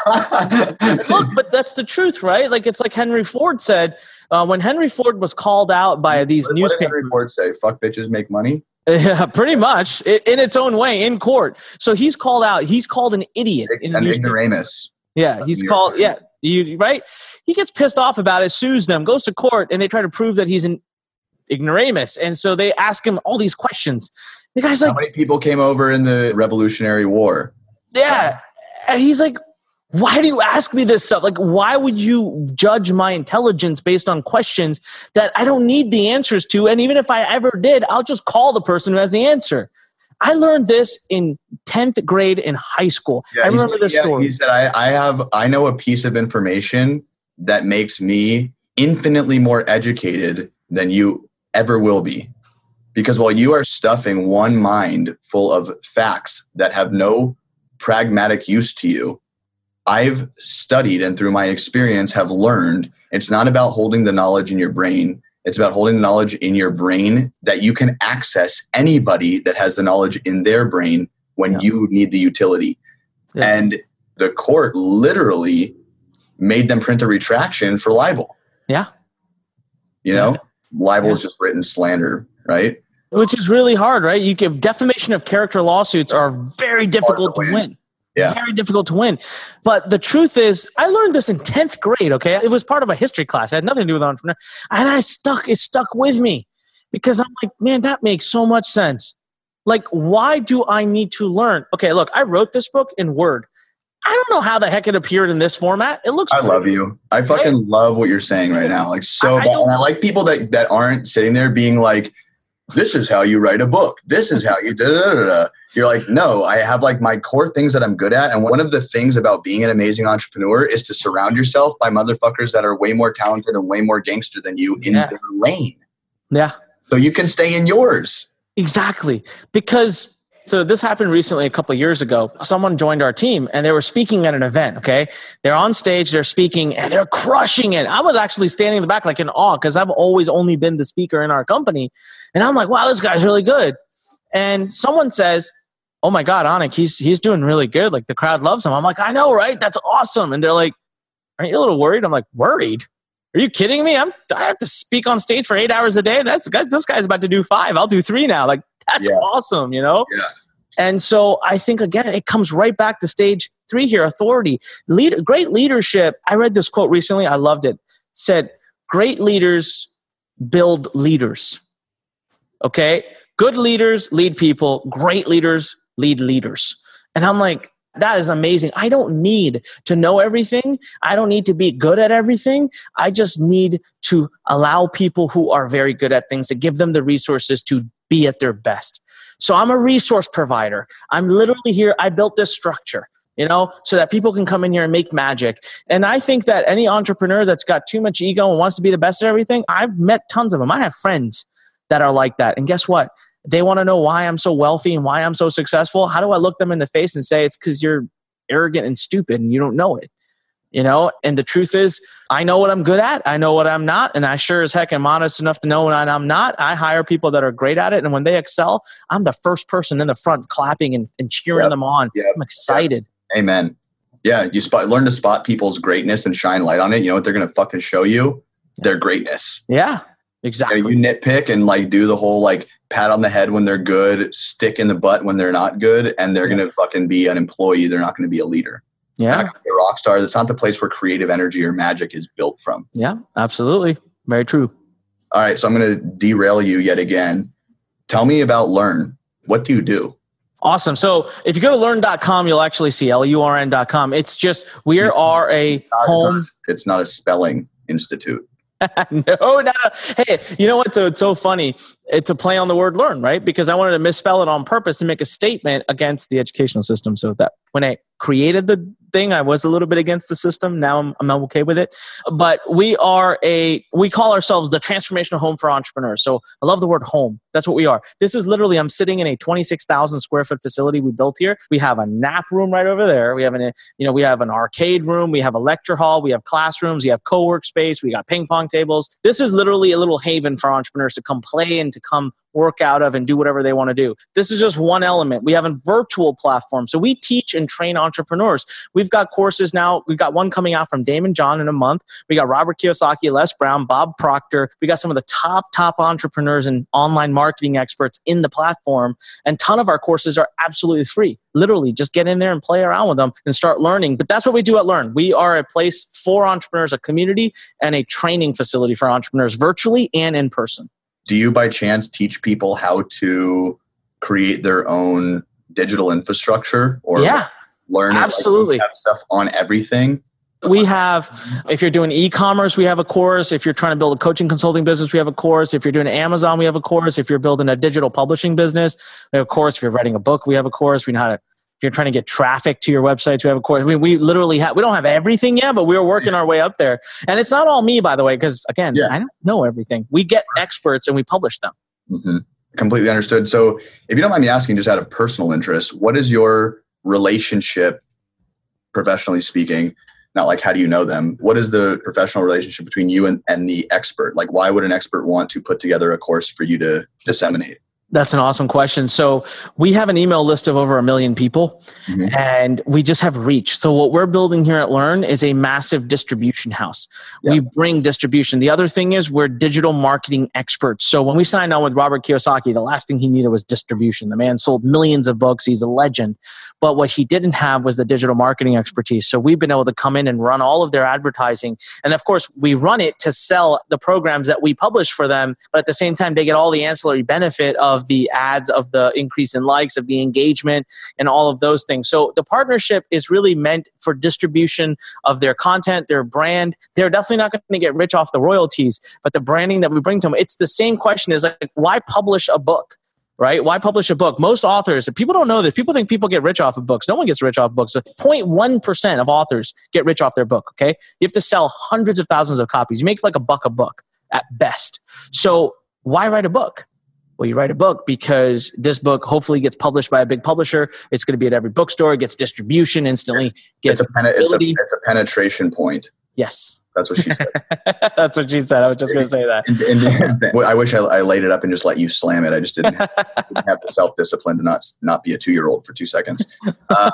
look, but that's the truth, right? Like, it's like Henry Ford said, uh, when Henry Ford was called out by these what, newspapers. What did Henry Ford say? Fuck bitches, make money? Yeah, pretty much in its own way in court. So he's called out. He's called an idiot. In an ignoramus. Yeah, he's called. Yeah, you right. He gets pissed off about it, sues them, goes to court, and they try to prove that he's an ignoramus. And so they ask him all these questions. The guy's like, how many people came over in the Revolutionary War? Yeah, and he's like, why do you ask me this stuff? Like, why would you judge my intelligence based on questions that I don't need the answers to? And even if I ever did, I'll just call the person who has the answer. I learned this in tenth grade in high school. Yeah, I remember said, this yeah, story. He said, I, I have, I know a piece of information that makes me infinitely more educated than you ever will be. Because while you are stuffing one mind full of facts that have no pragmatic use to you, I've studied and through my experience have learned it's not about holding the knowledge in your brain. It's about holding the knowledge in your brain that you can access anybody that has the knowledge in their brain when yeah. you need the utility. Yeah. And the court literally made them print a retraction for libel. Yeah. You know, yeah. libel yeah. is just written slander, right? which is really hard, right? You give defamation of character lawsuits are very difficult to win. win. Yeah. Very difficult to win. But the truth is, I learned this in tenth grade, okay? It was part of a history class. It had nothing to do with entrepreneur. And I stuck, it stuck with me because I'm like, man, that makes so much sense. Like, why do I need to learn? Okay, look, I wrote this book in Word. I don't know how the heck it appeared in this format. It looks I pretty, love you. I fucking right? love what you're saying right now. Like so I, I bad. And I like people that, that aren't sitting there being like, this is how you write a book. This is how you da da da da. You're like, no, I have like my core things that I'm good at. And one of the things about being an amazing entrepreneur is to surround yourself by motherfuckers that are way more talented and way more gangster than you in yeah. their lane. Yeah. So you can stay in yours. Exactly. Because so this happened recently a couple of years ago. Someone joined our team and they were speaking at an event, okay? They're on stage, they're speaking, and they're crushing it. I was actually standing in the back like in awe because I've always only been the speaker in our company. And I'm like, wow, this guy's really good. And someone says, oh my God, Anik, he's, he's doing really good. Like the crowd loves him. I'm like, I know, right? That's awesome. And they're like, aren't you a little worried? I'm like, worried? Are you kidding me? I'm, I have to speak on stage for eight hours a day. That's this guy's about to do five. I'll do three now. Like, that's yeah. awesome, you know? Yeah. And so I think, again, it comes right back to stage three here, authority. Lead, great leadership. I read this quote recently. I loved it. It said, great leaders build leaders. Okay? Good leaders lead people. Great leaders lead leaders. And I'm like, that is amazing. I don't need to know everything. I don't need to be good at everything. I just need to allow people who are very good at things to give them the resources to be at their best. So I'm a resource provider. I'm literally here. I built this structure, you know, so that people can come in here and make magic. And I think that any entrepreneur that's got too much ego and wants to be the best at everything, I've met tons of them. I have friends that are like that. And guess what? They want to know why I'm so wealthy and why I'm so successful. How do I look them in the face and say it's because you're arrogant and stupid and you don't know it? You know, and the truth is, I know what I'm good at. I know what I'm not. And I sure as heck am honest enough to know when I'm not. I hire people that are great at it. And when they excel, I'm the first person in the front clapping and, and cheering yep. them on. Yep. I'm excited. Yep. Amen. Yeah. You spot, learn to spot people's greatness and shine light on it. You know what they're going to fucking show you? Their greatness. Yeah, exactly. And you nitpick and like do the whole like pat on the head when they're good, stick in the butt when they're not good. And they're yeah. going to fucking be an employee. They're not going to be a leader. Yeah. Not a rock star. That's not the place where creative energy or magic is built from. Yeah, absolutely. Very true. All right. So I'm going to derail you yet again. Tell me about Learn. What do you do? Awesome. So if you go to learn dot com, you'll actually see L U R N dot com. It's just, we are a it's not, home. It's not, it's not a spelling institute. no, no. Hey, you know what's so, it's so funny? It's a play on the word learn, right? Because I wanted to misspell it on purpose to make a statement against the educational system. So that when I created the thing, I was a little bit against the system. Now I'm, I'm okay with it. But we are a, we call ourselves the transformational home for entrepreneurs. So I love the word home. That's what we are. This is literally, I'm sitting in a twenty-six thousand square foot facility we built here. We have a nap room right over there. We have an, you know, we have an arcade room. We have a lecture hall. We have classrooms. We have co-work space. We got ping pong tables. This is literally a little haven for entrepreneurs to come play and to come work out of and do whatever they want to do. This is just one element. We have a virtual platform. So we teach and train entrepreneurs. We've got courses now. We've got one coming out from Damon John in a month. We got Robert Kiyosaki, Les Brown, Bob Proctor. We got some of the top, top entrepreneurs and online marketing experts in the platform. And a ton of our courses are absolutely free. Literally, just get in there and play around with them and start learning. But that's what we do at Learn. We are a place for entrepreneurs, a community and a training facility for entrepreneurs virtually and in person. Do you by chance teach people how to create their own digital infrastructure or yeah, learn absolutely. Like, have stuff on everything? We have, if you're doing e-commerce, we have a course. If you're trying to build a coaching consulting business, we have a course. If you're doing Amazon, we have a course. If you're building a digital publishing business, we have a course. If you're writing a book, we have a course. We know how to, if you're trying to get traffic to your websites, we have a course. I mean, we literally have, we don't have everything yet, but we're working our way up there. And it's not all me, by the way, because again, yeah. I don't know everything. We get experts and we publish them. Mm-hmm. Completely understood. So if you don't mind me asking, just out of personal interest, what is your relationship, professionally speaking, not like how do you know them? What is the professional relationship between you and, and the expert? Like why would an expert want to put together a course for you to disseminate? That's an awesome question. So we have an email list of over a million people, mm-hmm. and we just have reach. So what we're building here at Learn is a massive distribution house. Yep. We bring distribution. The other thing is we're digital marketing experts. So when we signed on with Robert Kiyosaki, the last thing he needed was distribution. The man sold millions of books. He's a legend. But what he didn't have was the digital marketing expertise. So we've been able to come in and run all of their advertising. And of course, we run it to sell the programs that we publish for them. But at the same time, they get all the ancillary benefit of the ads, of the increase in likes, of the engagement, and all of those things. So the partnership is really meant for distribution of their content, their brand. They're definitely not going to get rich off the royalties, but the branding that we bring to them, it's the same question as like, why publish a book? Right? Why publish a book? Most authors, people don't know this. People think people get rich off of books. No one gets rich off books. zero point one percent of authors get rich off their book. Okay. You have to sell hundreds of thousands of copies. You make like a buck a book at best. So why write a book? Well, you write a book because this book hopefully gets published by a big publisher. It's going to be at every bookstore. It gets distribution instantly. Gets it's, a pen- it's, a, it's a penetration point. Yes. That's what she said. That's what she said. I was just going to say that. And, and, and, I wish I, I laid it up and just let you slam it. I just didn't have, didn't have the self-discipline to not not be a two-year-old for two seconds. Uh,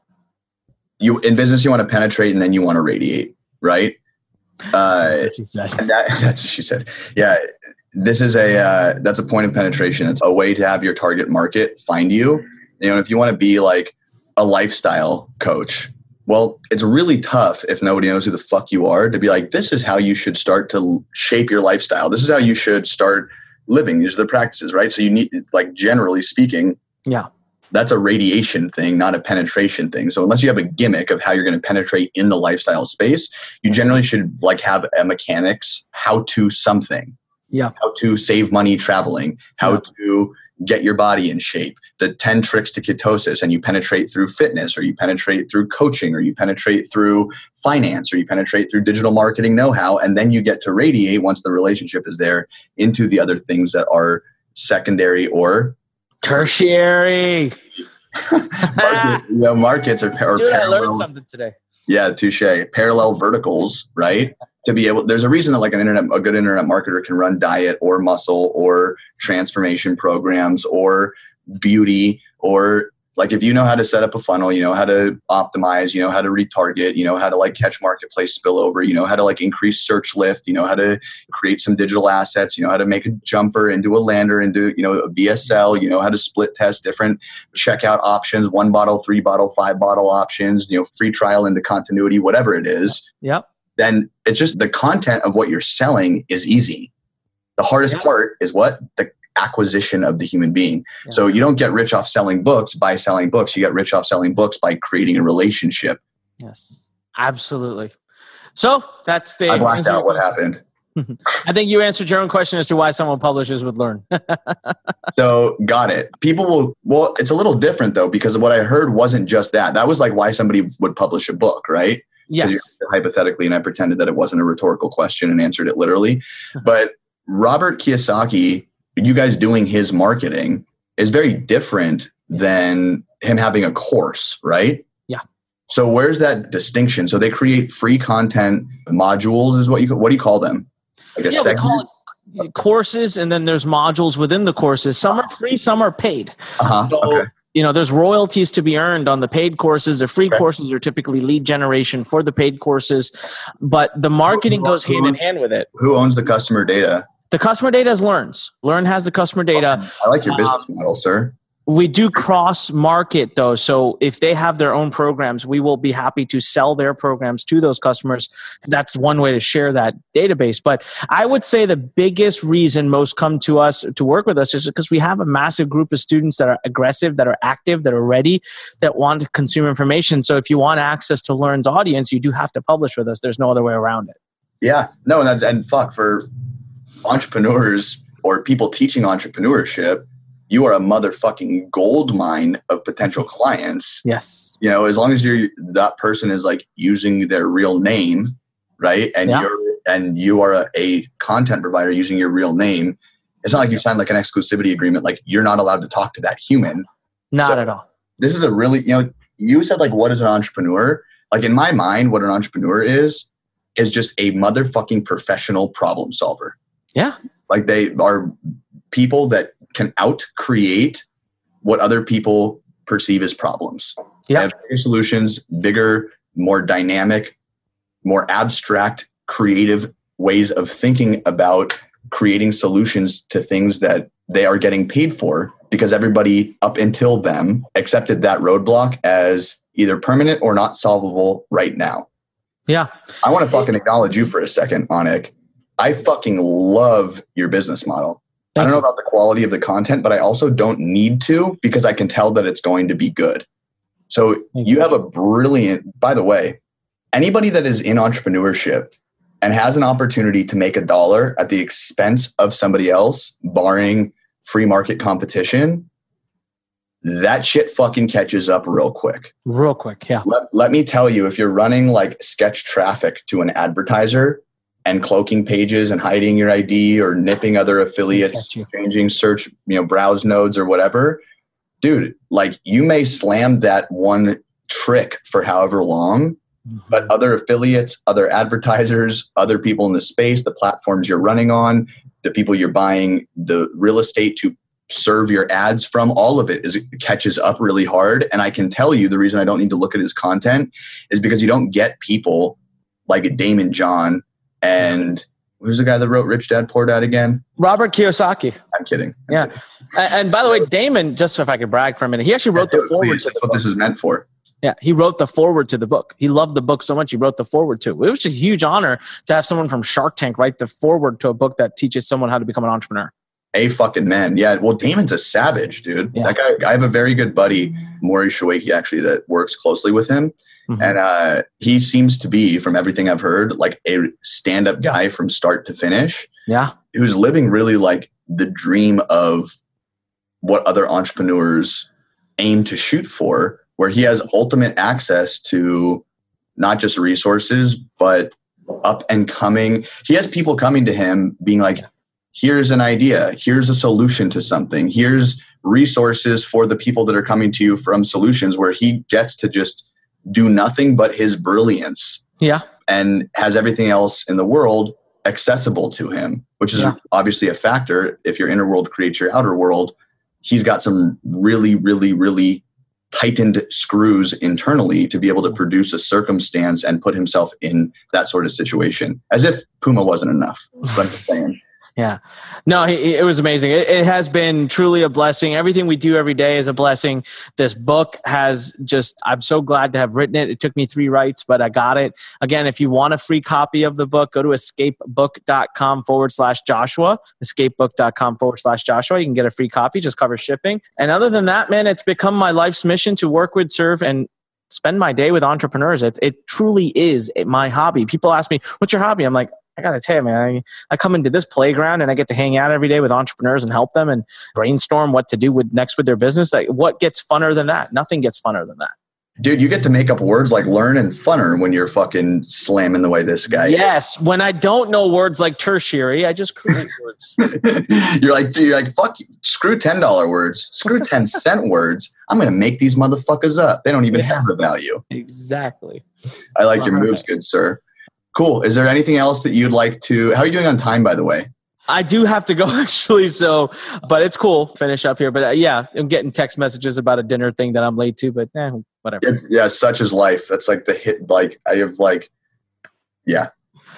you in business, you want to penetrate and then you want to radiate, right? Uh, that's what she said. And that, that's what she said. Yeah. This is a uh, that's a point of penetration. It's a way to have your target market find you. You know, if you want to be like a lifestyle coach, well, it's really tough if nobody knows who the fuck you are to be like, this is how you should start to shape your lifestyle. This is how you should start living. These are the practices, right? So you need, like, generally speaking, yeah, that's a radiation thing, not a penetration thing. So unless you have a gimmick of how you're going to penetrate in the lifestyle space, you generally should like have a mechanics, how to something. Yeah. How to save money traveling, how yeah. to get your body in shape, the ten tricks to ketosis, and you penetrate through fitness, or you penetrate through coaching, or you penetrate through finance, or you penetrate through digital marketing know-how, and then you get to radiate once the relationship is there into the other things that are secondary or tertiary. Market, you know, markets are, are Dude, parallel. I learned something today. Yeah, touche. Parallel verticals, right? To be able, there's a reason that like an internet, a good internet marketer can run diet or muscle or transformation programs or beauty, or like if you know how to set up a funnel, you know how to optimize, you know how to retarget, you know how to like catch marketplace spillover, you know how to like increase search lift, you know how to create some digital assets, you know how to make a jumper into a lander, into, you know, a V S L, you know how to split test different checkout options, one bottle, three bottle, five bottle options, you know, free trial into continuity, whatever it is. Yep. Then it's just the content of what you're selling is easy. The hardest yep. part is what? The acquisition of the human being. Yeah. So you don't get rich off selling books by selling books. You get rich off selling books by creating a relationship. Yes, absolutely. So that's the... I blacked out what happened. I think you answered your own question as to why someone publishes with Learn. So got it. People will, well, it's a little different though, because what I heard wasn't just that. That was like why somebody would publish a book, right? Yes. Hypothetically, and I pretended that it wasn't a rhetorical question and answered it literally. But Robert Kiyosaki, you guys doing his marketing is very different than him having a course, right? Yeah. So where's that distinction? So they create free content modules is what you, what do you call them? Like a yeah, segment? We call it courses, and then there's modules within the courses. Some are free, some are paid. Uh-huh. So, okay. you know, there's royalties to be earned on the paid courses. The free okay. courses are typically lead generation for the paid courses, but the marketing goes hand in hand with it. Who owns the customer data? The customer data is Learn's. Learn has the customer data. I like your business um, model, sir. We do cross market though. So if they have their own programs, we will be happy to sell their programs to those customers. That's one way to share that database. But I would say the biggest reason most come to us to work with us is because we have a massive group of students that are aggressive, that are active, that are ready, that want to consume information. So if you want access to Learn's audience, you do have to publish with us. There's no other way around it. Yeah, no, and, that's, and fuck, for entrepreneurs or people teaching entrepreneurship, you are a motherfucking gold mine of potential clients. Yes. You know, as long as you're, that person is like using their real name, right? And yeah. you're, and you are a, a content provider using your real name. It's not like you signed like an exclusivity agreement. Like you're not allowed to talk to that human. Not so at all. This is a really, you know, you said like, what is an entrepreneur? Like in my mind, what an entrepreneur is, is just a motherfucking professional problem solver. Yeah. Like they are people that can out create what other people perceive as problems. Yeah. They have bigger solutions, bigger, more dynamic, more abstract, creative ways of thinking about creating solutions to things that they are getting paid for, because everybody up until them accepted that roadblock as either permanent or not solvable right now. Yeah. I want to fucking acknowledge you for a second, Anik. I fucking love your business model. Thank I don't know you. about the quality of the content, but I also don't need to, because I can tell that it's going to be good. So Thank you you. have a brilliant, by the way, anybody that is in entrepreneurship and has an opportunity to make a dollar at the expense of somebody else, barring free market competition, that shit fucking catches up real quick. Real quick. Yeah. Let, let me tell you, if you're running like sketch traffic to an advertiser and cloaking pages and hiding your I D or nipping other affiliates, Catch you. changing search, you know, browse nodes or whatever, dude, like you may slam that one trick for however long, but other affiliates, other advertisers, other people in the space, the platforms you're running on, the people you're buying the real estate to serve your ads from, all of it is it catches up really hard. And I can tell you the reason I don't need to look at his content is because you don't get people like a Damon John and who's the guy that wrote Rich Dad Poor Dad again? Robert Kiyosaki. I'm kidding. I'm Yeah. kidding. And, and by the way, Damon, just so if I could brag for a minute, he actually wrote the Please, forward to that's the what book. this is meant for. Yeah, he wrote the forward to the book. He loved the book so much, he wrote the forward to it. It was a huge honor to have someone from Shark Tank write the forward to a book that teaches someone how to become an entrepreneur. A fucking man. Yeah. Well, Damon's a savage, dude. Yeah. That guy, I have a very good buddy, Maury Shawaki, actually, that works closely with him. Mhm. And uh, he seems to be, from everything I've heard, like a stand-up guy from start to finish, Yeah. who's living really like the dream of what other entrepreneurs aim to shoot for, where he has ultimate access to not just resources, but up and coming. He has people coming to him being like, here's an idea, here's a solution to something, here's resources for the people that are coming to you from solutions, where he gets to just do nothing but his brilliance Yeah. and has everything else in the world accessible to him, which is Yeah. obviously a factor. If your inner world creates your outer world, he's got some really, really, really tightened screws internally to be able to produce a circumstance and put himself in that sort of situation, as if Puma wasn't enough. But I'm just saying. Yeah. No, he, it was amazing. It, it has been truly a blessing. Everything we do every day is a blessing. This book has just, I'm so glad to have written it. It took me three writes, but I got it. Again, if you want a free copy of the book, go to escapebook.com forward slash Joshua, escapebook.com forward slash Joshua. You can get a free copy, just cover shipping. And other than that, man, it's become my life's mission to work with, serve, and spend my day with entrepreneurs. It, it truly is my hobby. People ask me, what's your hobby? I'm like, I got to tell you, man, I, I come into this playground and I get to hang out every day with entrepreneurs and help them and brainstorm what to do with next with their business. Like, what gets funner than that? Nothing gets funner than that. Dude, you get to make up words like learn and funner when you're fucking slamming the way this guy Yes. When I don't know words like tertiary, I just create words. is. You're like, dude, you're like, fuck you. Screw ten dollar words. Screw ten cent words. I'm going to make these motherfuckers up. They don't even Yes. have a value. Exactly. I like your All moves, right. good sir. Cool. Is there anything else that you'd like to, how are you doing on time, by the way? I do have to go actually, so, but it's cool. Finish up here. But uh, yeah, I'm getting text messages about a dinner thing that I'm late to, but eh, whatever. It's, yeah, such is life. That's like the hit, like, I have like, yeah,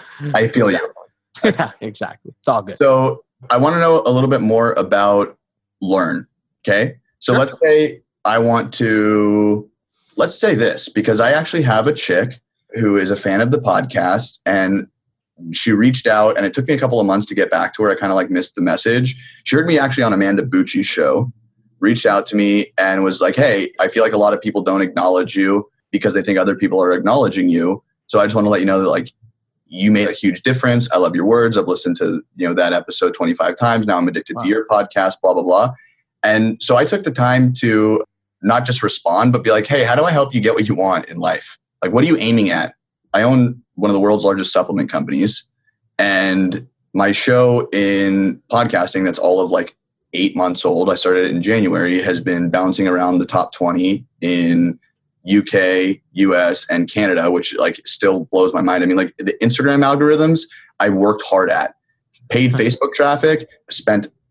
I feel you. Yeah, exactly. It's all good. So I want to know a little bit more about Learn. Okay. So Sure. let's say I want to, let's say this, because I actually have a chick who is a fan of the podcast, and she reached out, and it took me a couple of months to get back to her. I kind of like missed the message. She heard me actually on Amanda Bucci's show, reached out to me and was like, hey, I feel like a lot of people don't acknowledge you because they think other people are acknowledging you. So I just want to let you know that like you made a huge difference. I love your words. I've listened to, you know, that episode twenty-five times. Now I'm addicted Wow. to your podcast, blah, blah, blah. And so I took the time to not just respond, but be like, hey, how do I help you get what you want in life? Like, what are you aiming at? I own one of the world's largest supplement companies, and my show in podcasting that's all of like eight months old, I started it in January, has been bouncing around the top twenty in U K, U S, and Canada, which like still blows my mind. I mean, like the Instagram algorithms I worked hard at. Paid Facebook traffic, spent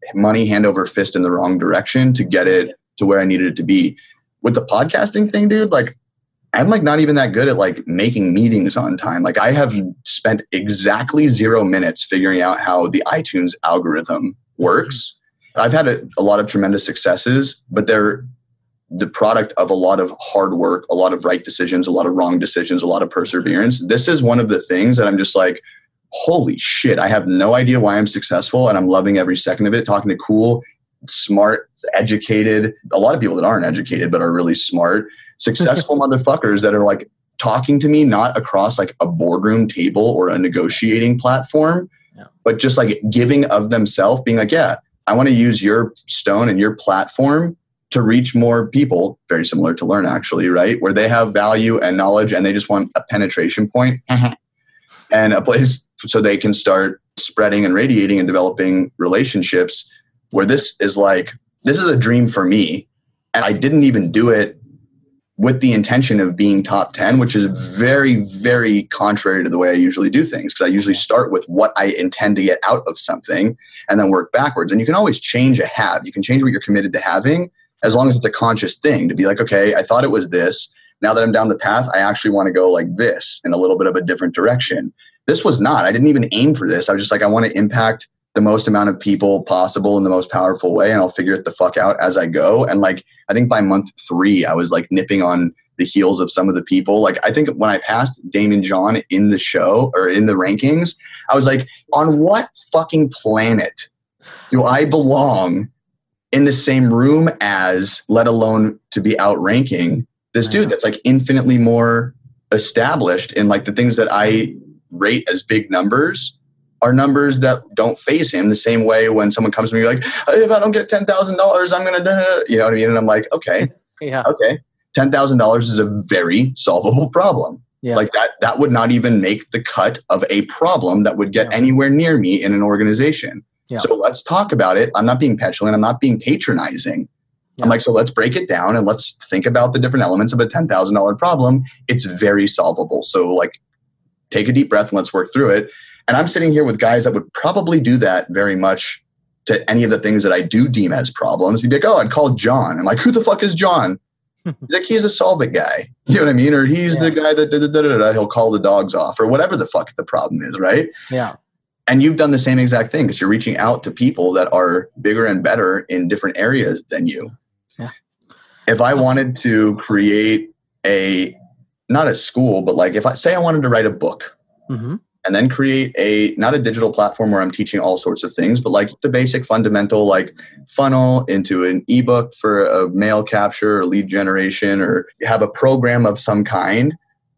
money hand over fist in the wrong direction to get it to where I needed it to be. With the podcasting thing, dude, like I'm like not even that good at like making meetings on time. Like I have spent exactly zero minutes figuring out how the iTunes algorithm works. I've had a, a lot of tremendous successes, but they're the product of a lot of hard work, a lot of right decisions, a lot of wrong decisions, a lot of perseverance. This is one of the things that I'm just like, holy shit, I have no idea why I'm successful and I'm loving every second of it, talking to cool, smart, educated, a lot of people that aren't educated but are really smart, successful motherfuckers that are like talking to me not across like a boardroom table or a negotiating platform, yeah. but just like giving of themselves, being like, yeah, I want to use your stone and your platform to reach more people, very similar to Learn actually, right? Where they have value and knowledge and they just want a penetration point mm-hmm. and a place so they can start spreading and radiating and developing relationships where this is like, this is a dream for me. And I didn't even do it with the intention of being top ten, which is very, very contrary to the way I usually do things. Because I usually start with what I intend to get out of something and then work backwards. And you can always change a have. You can change what you're committed to having as long as it's a conscious thing to be like, okay, I thought it was this. Now that I'm down the path, I actually want to go like this in a little bit of a different direction. This was not. I didn't even aim for this. I was just like, I want to impact the most amount of people possible in the most powerful way, and I'll figure it the fuck out as I go. And like, I think by month three, I was like nipping on the heels of some of the people. Like, I think when I passed Daymond John in the show or in the rankings, I was like, on what fucking planet do I belong in the same room as, let alone to be outranking this dude that's like infinitely more established in like the things that I rate as big numbers are numbers that don't phase him the same way when someone comes to me like, hey, if I don't get ten thousand dollars, I'm going to, you know what I mean? And I'm like, okay, yeah, okay. ten thousand dollars is a very solvable problem. Yeah. Like that, that would not even make the cut of a problem that would get yeah. anywhere near me in an organization. Yeah. So let's talk about it. I'm not being petulant. I'm not being patronizing. Yeah. I'm like, so let's break it down and let's think about the different elements of a ten thousand dollars problem. It's very solvable. So like, take a deep breath and let's work through it. And I'm sitting here with guys that would probably do that very much to any of the things that I do deem as problems. You'd be like, oh, I'd call John. I'm like, who the fuck is John? He's like, he's a solve it guy. You know what I mean? Or he's yeah. the guy that da, da, da, da, da, he'll call the dogs off or whatever the fuck the problem is, right? Yeah. And you've done the same exact thing because you're reaching out to people that are bigger and better in different areas than you. Yeah. If I wanted to create a, not a school, but like if I say I wanted to write a book, mm-hmm. and then create a, not a digital platform where I'm teaching all sorts of things, but like the basic fundamental, like funnel into an ebook for a mail capture or lead generation, or have a program of some kind.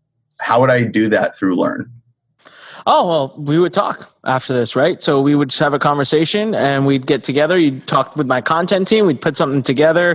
How would I do that through Learn? Oh, well, we would talk after this, right? So we would just have a conversation and we'd get together. You'd talk with my content team. We'd put something together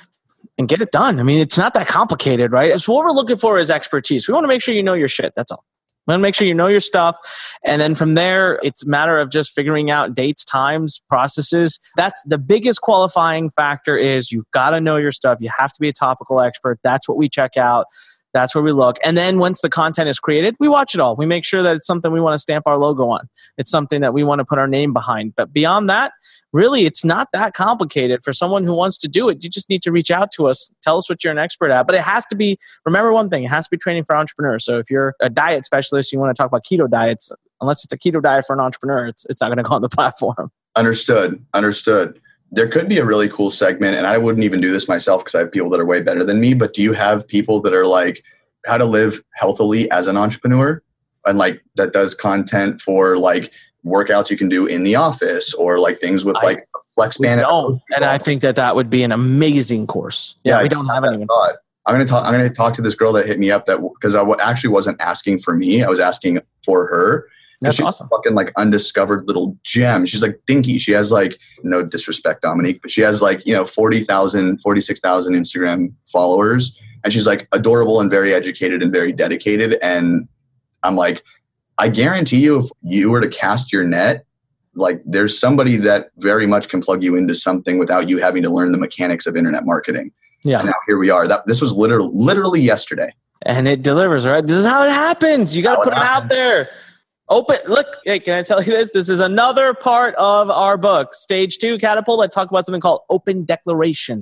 and get it done. I mean, it's not that complicated, right? So what we're looking for is expertise. We want to make sure you know your shit. That's all. We want to make sure you know your stuff. And then from there, it's a matter of just figuring out dates, times, processes. That's the biggest qualifying factor is you've got to know your stuff. You have to be a topical expert. That's what we check out. That's where we look. And then once the content is created, we watch it all. We make sure that it's something we want to stamp our logo on. It's something that we want to put our name behind. But beyond that, really, it's not that complicated. For someone who wants to do it, you just need to reach out to us. Tell us what you're an expert at. But it has to be, remember one thing, it has to be training for entrepreneurs. So if you're a diet specialist, you want to talk about keto diets, unless it's a keto diet for an entrepreneur, it's, it's not going to go on the platform. Understood. Understood. There could be a really cool segment, and I wouldn't even do this myself because I have people that are way better than me, but do you have people that are like, how to live healthily as an entrepreneur? And like that does content for like workouts you can do in the office or like things with I, like flex band. And, and I think that that would be an amazing course. Yeah, yeah we don't have anyone. Thought. I'm going to talk, I'm going to talk to this girl that hit me up that because I w- actually wasn't asking for me. I was asking for her. That's she's awesome. A fucking like undiscovered little gem. She's like dinky. She has like, no disrespect, Dominique, but she has like, you know, forty thousand, forty-six thousand Instagram followers. And she's like adorable and very educated and very dedicated. And I'm like, I guarantee you, if you were to cast your net, like there's somebody that very much can plug you into something without you having to learn the mechanics of internet marketing. Yeah. And now here we are. That this was literally, literally yesterday. And it delivers, right? This is how it happens. You got to put it out there. Open, look, hey, can I tell you this? This is another part of our book, Stage Two, Catapult. I talk about something called open declaration.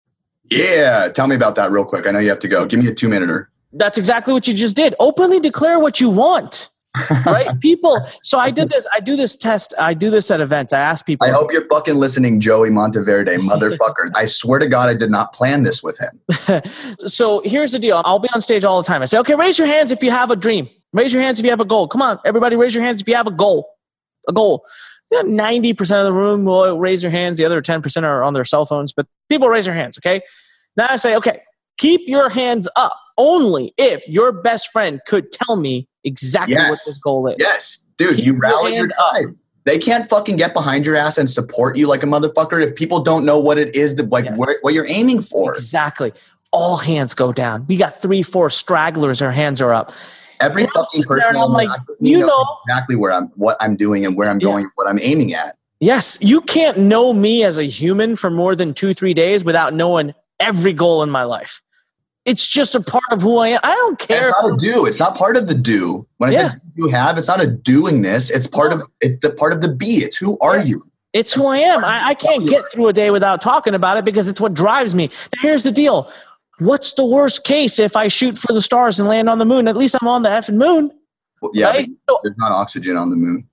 Yeah. Tell me about that real quick. I know you have to go. Give me a two-minuter. That's exactly what you just did. Openly declare what you want, right? People. So I did this. I do this test. I do this at events. I ask people. I hope you're fucking listening, Joey Monteverde, motherfucker. I swear to God, I did not plan this with him. So here's the deal. I'll be on stage all the time. I say, okay, raise your hands if you have a dream. Raise your hands if you have a goal. Come on, everybody, raise your hands if you have a goal. A goal. ninety percent of the room will raise their hands. The other ten percent are on their cell phones, but people raise their hands, okay? Now I say, okay, keep your hands up only if your best friend could tell me exactly Yes. what this goal is. Yes. Dude, Keep you your rally your hand up. tribe. They can't fucking get behind your ass and support you like a motherfucker if people don't know what it is that like Yes. where, what you're aiming for. Exactly. All hands go down. We got three, four stragglers. Their hands are up. Every And I'm fucking sitting there person and I'm like, interacts with me you knows know- exactly where I'm, what I'm doing and where I'm Yeah. going, what I'm aiming at. Yes, you can't know me as a human for more than two, three days without knowing every goal in my life. It's just a part of who I am. I don't care. It's not a do. It's not part of the do. When I Yeah. said you have, it's not a doingness. It's part of. It's the part of the be. It's who are you? It's who I am. I, I can't get through a day without talking about it because it's what drives me. Now, here's the deal. What's the worst case if I shoot for the stars and land on the moon? At least I'm on the effing moon. Well, yeah, Right? but there's not oxygen on the moon.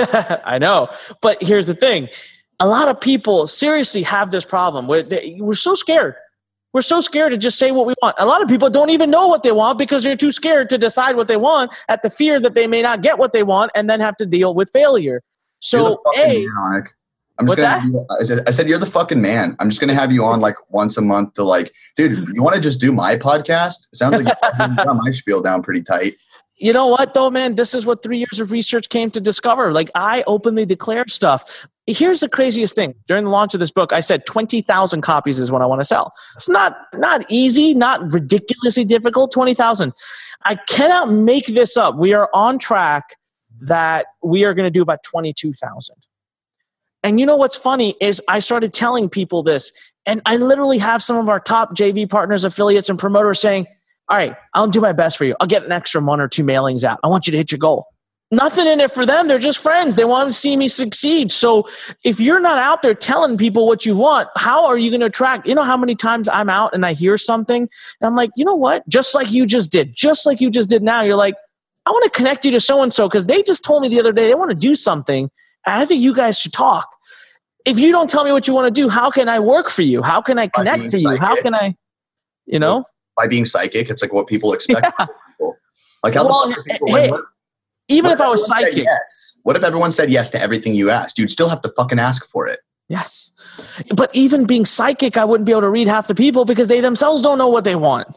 I know. But here's the thing. A lot of people seriously have this problem. We're, they, we're so scared. We're so scared to just say what we want. A lot of people don't even know what they want because they're too scared to decide what they want at the fear that they may not get what they want and then have to deal with failure. You're So, the fucking A, man, Anik. I'm just What's gonna have you- I said, I said you're the fucking man. I'm just gonna have you on like once a month to like, dude, you want to just do my podcast? It sounds like you got my spiel down pretty tight. you know what though, man? This is what three years of research came to discover. Like, I openly declare stuff. Here's the craziest thing. During the launch of this book, I said twenty thousand copies is what I want to sell. It's not, not easy, not ridiculously difficult, twenty thousand. I cannot make this up. We are on track that we are going to do about twenty-two thousand. And you know what's funny is I started telling people this, and I literally have some of our top J V partners, affiliates, and promoters saying, all right, I'll do my best for you. I'll get an extra one or two mailings out. I want you to hit your goal. Nothing in it for them. They're just friends. They want to see me succeed. So if you're not out there telling people what you want, how are you going to attract? You know how many times I'm out and I hear something and I'm like, you know what? Just like you just did, just like you just did now, you're like, I want to connect you to so-and-so because they just told me the other day they want to do something. And I think you guys should talk. If you don't tell me what you want to do, how can I work for you? How can I connect for you? How can I, you know? By being psychic, it's like what people expect. Yeah. From people. Like how Well, the fuck are people, hey, what, Even what if I was everyone said psychic. yes? What if everyone said yes to everything you asked? You'd still have to fucking ask for it. Yes. But even being psychic, I wouldn't be able to read half the people because they themselves don't know what they want.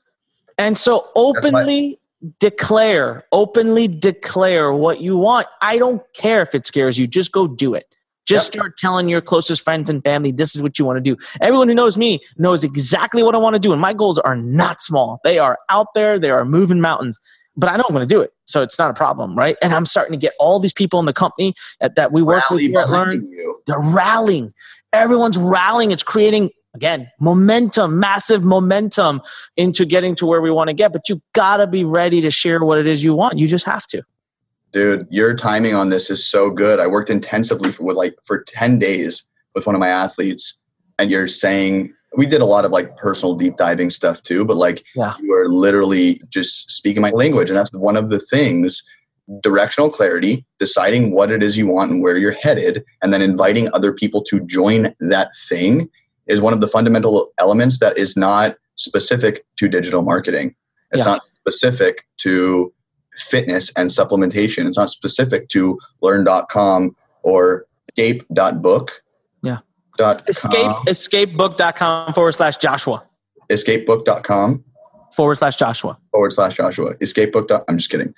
And so openly declare, openly declare what you want. I don't care if it scares you. Just go do it. Just Yep. start telling your closest friends and family, this is what you want to do. Everyone who knows me knows exactly what I want to do. And my goals are not small. They are out there. They are moving mountains. But I know I'm going to do it. So it's not a problem, right? And I'm starting to get all these people in the company that, that we work Rally with here at Learn. behind you. They're rallying. Everyone's rallying. It's creating, again, momentum, massive momentum into getting to where we want to get. But you got to be ready to share what it is you want. You just have to. Dude, your timing on this is so good. I worked intensively for with like for ten days with one of my athletes, and you're saying we did a lot of like personal deep diving stuff too, but like Yeah. you are literally just speaking my language. And that's one of the things, directional clarity, deciding what it is you want and where you're headed, and then inviting other people to join that thing is one of the fundamental elements that is not specific to digital marketing. It's Yeah. not specific to fitness and supplementation. It's not specific to learn dot com or escape dot book. Yeah. Dot Escape, com, escapebook.com forward slash Joshua. escapebook dot com Forward slash Joshua. forward slash Joshua. Escapebook. dot- I'm just kidding.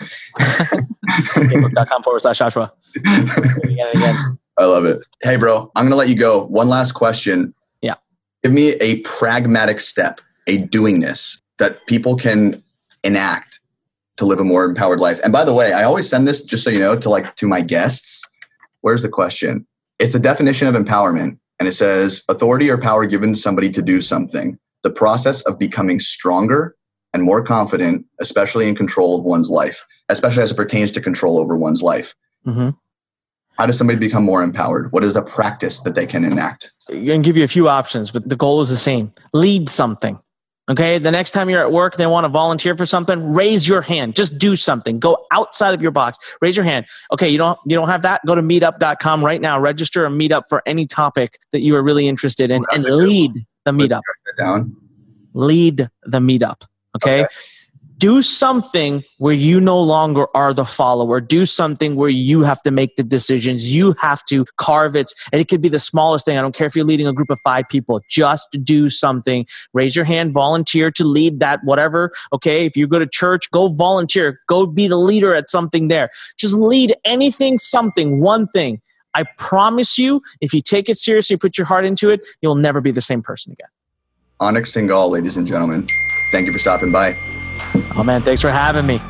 Escapebook.com forward slash Joshua. Again and again. I love it. Hey, bro, I'm going to let you go. One last question. Yeah. Give me a pragmatic step, a doingness that people can enact to live a more empowered life. And by the way, I always send this, just so you know, to like to my guests. Where's the question? It's the definition of empowerment. And it says authority or power given to somebody to do something. The process of becoming stronger and more confident, especially in control of one's life. especially as it pertains to control over one's life. Mm-hmm. How does somebody become more empowered? What is a practice that they can enact? I'm going to give you a few options, but the goal is the same. Lead something. Okay. The next time you're at work, they want to volunteer for something, raise your hand. Just do something. Go outside of your box. Raise your hand. Okay. You don't, you don't have that? Go to meetup dot com right now. Register a meetup for any topic that you are really interested in, and lead the meetup. Down. Lead the meetup. Okay? okay. Do something where you no longer are the follower. Do something where you have to make the decisions. You have to carve it. And it could be the smallest thing. I don't care if you're leading a group of five people. Just do something. Raise your hand. Volunteer to lead that whatever. Okay? If you go to church, go volunteer. Go be the leader at something there. Just lead anything, something, one thing. I promise you, if you take it seriously, put your heart into it, you'll never be the same person again. Anik Singhal, ladies and gentlemen. Thank you for stopping by. Oh, man, thanks for having me.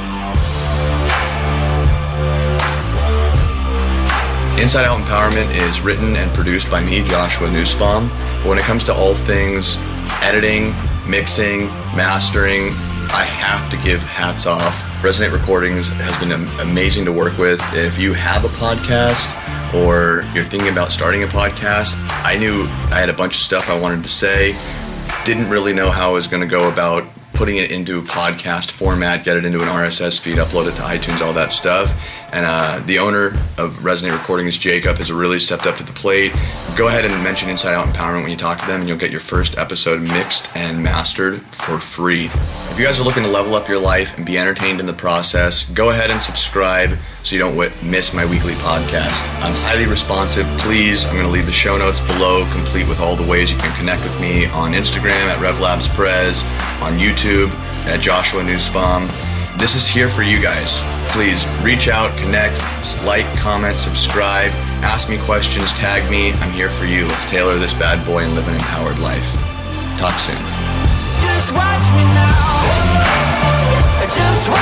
Inside Out Empowerment is written and produced by me, Joshua Nussbaum. But when it comes to all things editing, mixing, mastering, I have to give hats off. Resonate Recordings has been amazing to work with. If you have a podcast or you're thinking about starting a podcast, I knew I had a bunch of stuff I wanted to say. Didn't really know how I was going to go about putting it into podcast format, get it into an R S S feed, upload it to iTunes, all that stuff. And uh, the owner of Resonate Recordings, Jacob, has really stepped up to the plate. Go ahead and mention Inside Out Empowerment when you talk to them, and you'll get your first episode mixed and mastered for free. If you guys are looking to level up your life and be entertained in the process, go ahead and subscribe so you don't w- miss my weekly podcast. I'm highly responsive. Please, I'm going to leave the show notes below, complete with all the ways you can connect with me on Instagram at RevLabsPrez, on YouTube at Joshua Nussbaum. This is here for you guys. Please reach out, connect, like, comment, subscribe, ask me questions, tag me. I'm here for you. Let's tailor this bad boy and live an empowered life. Talk soon. Just watch me now. Just watch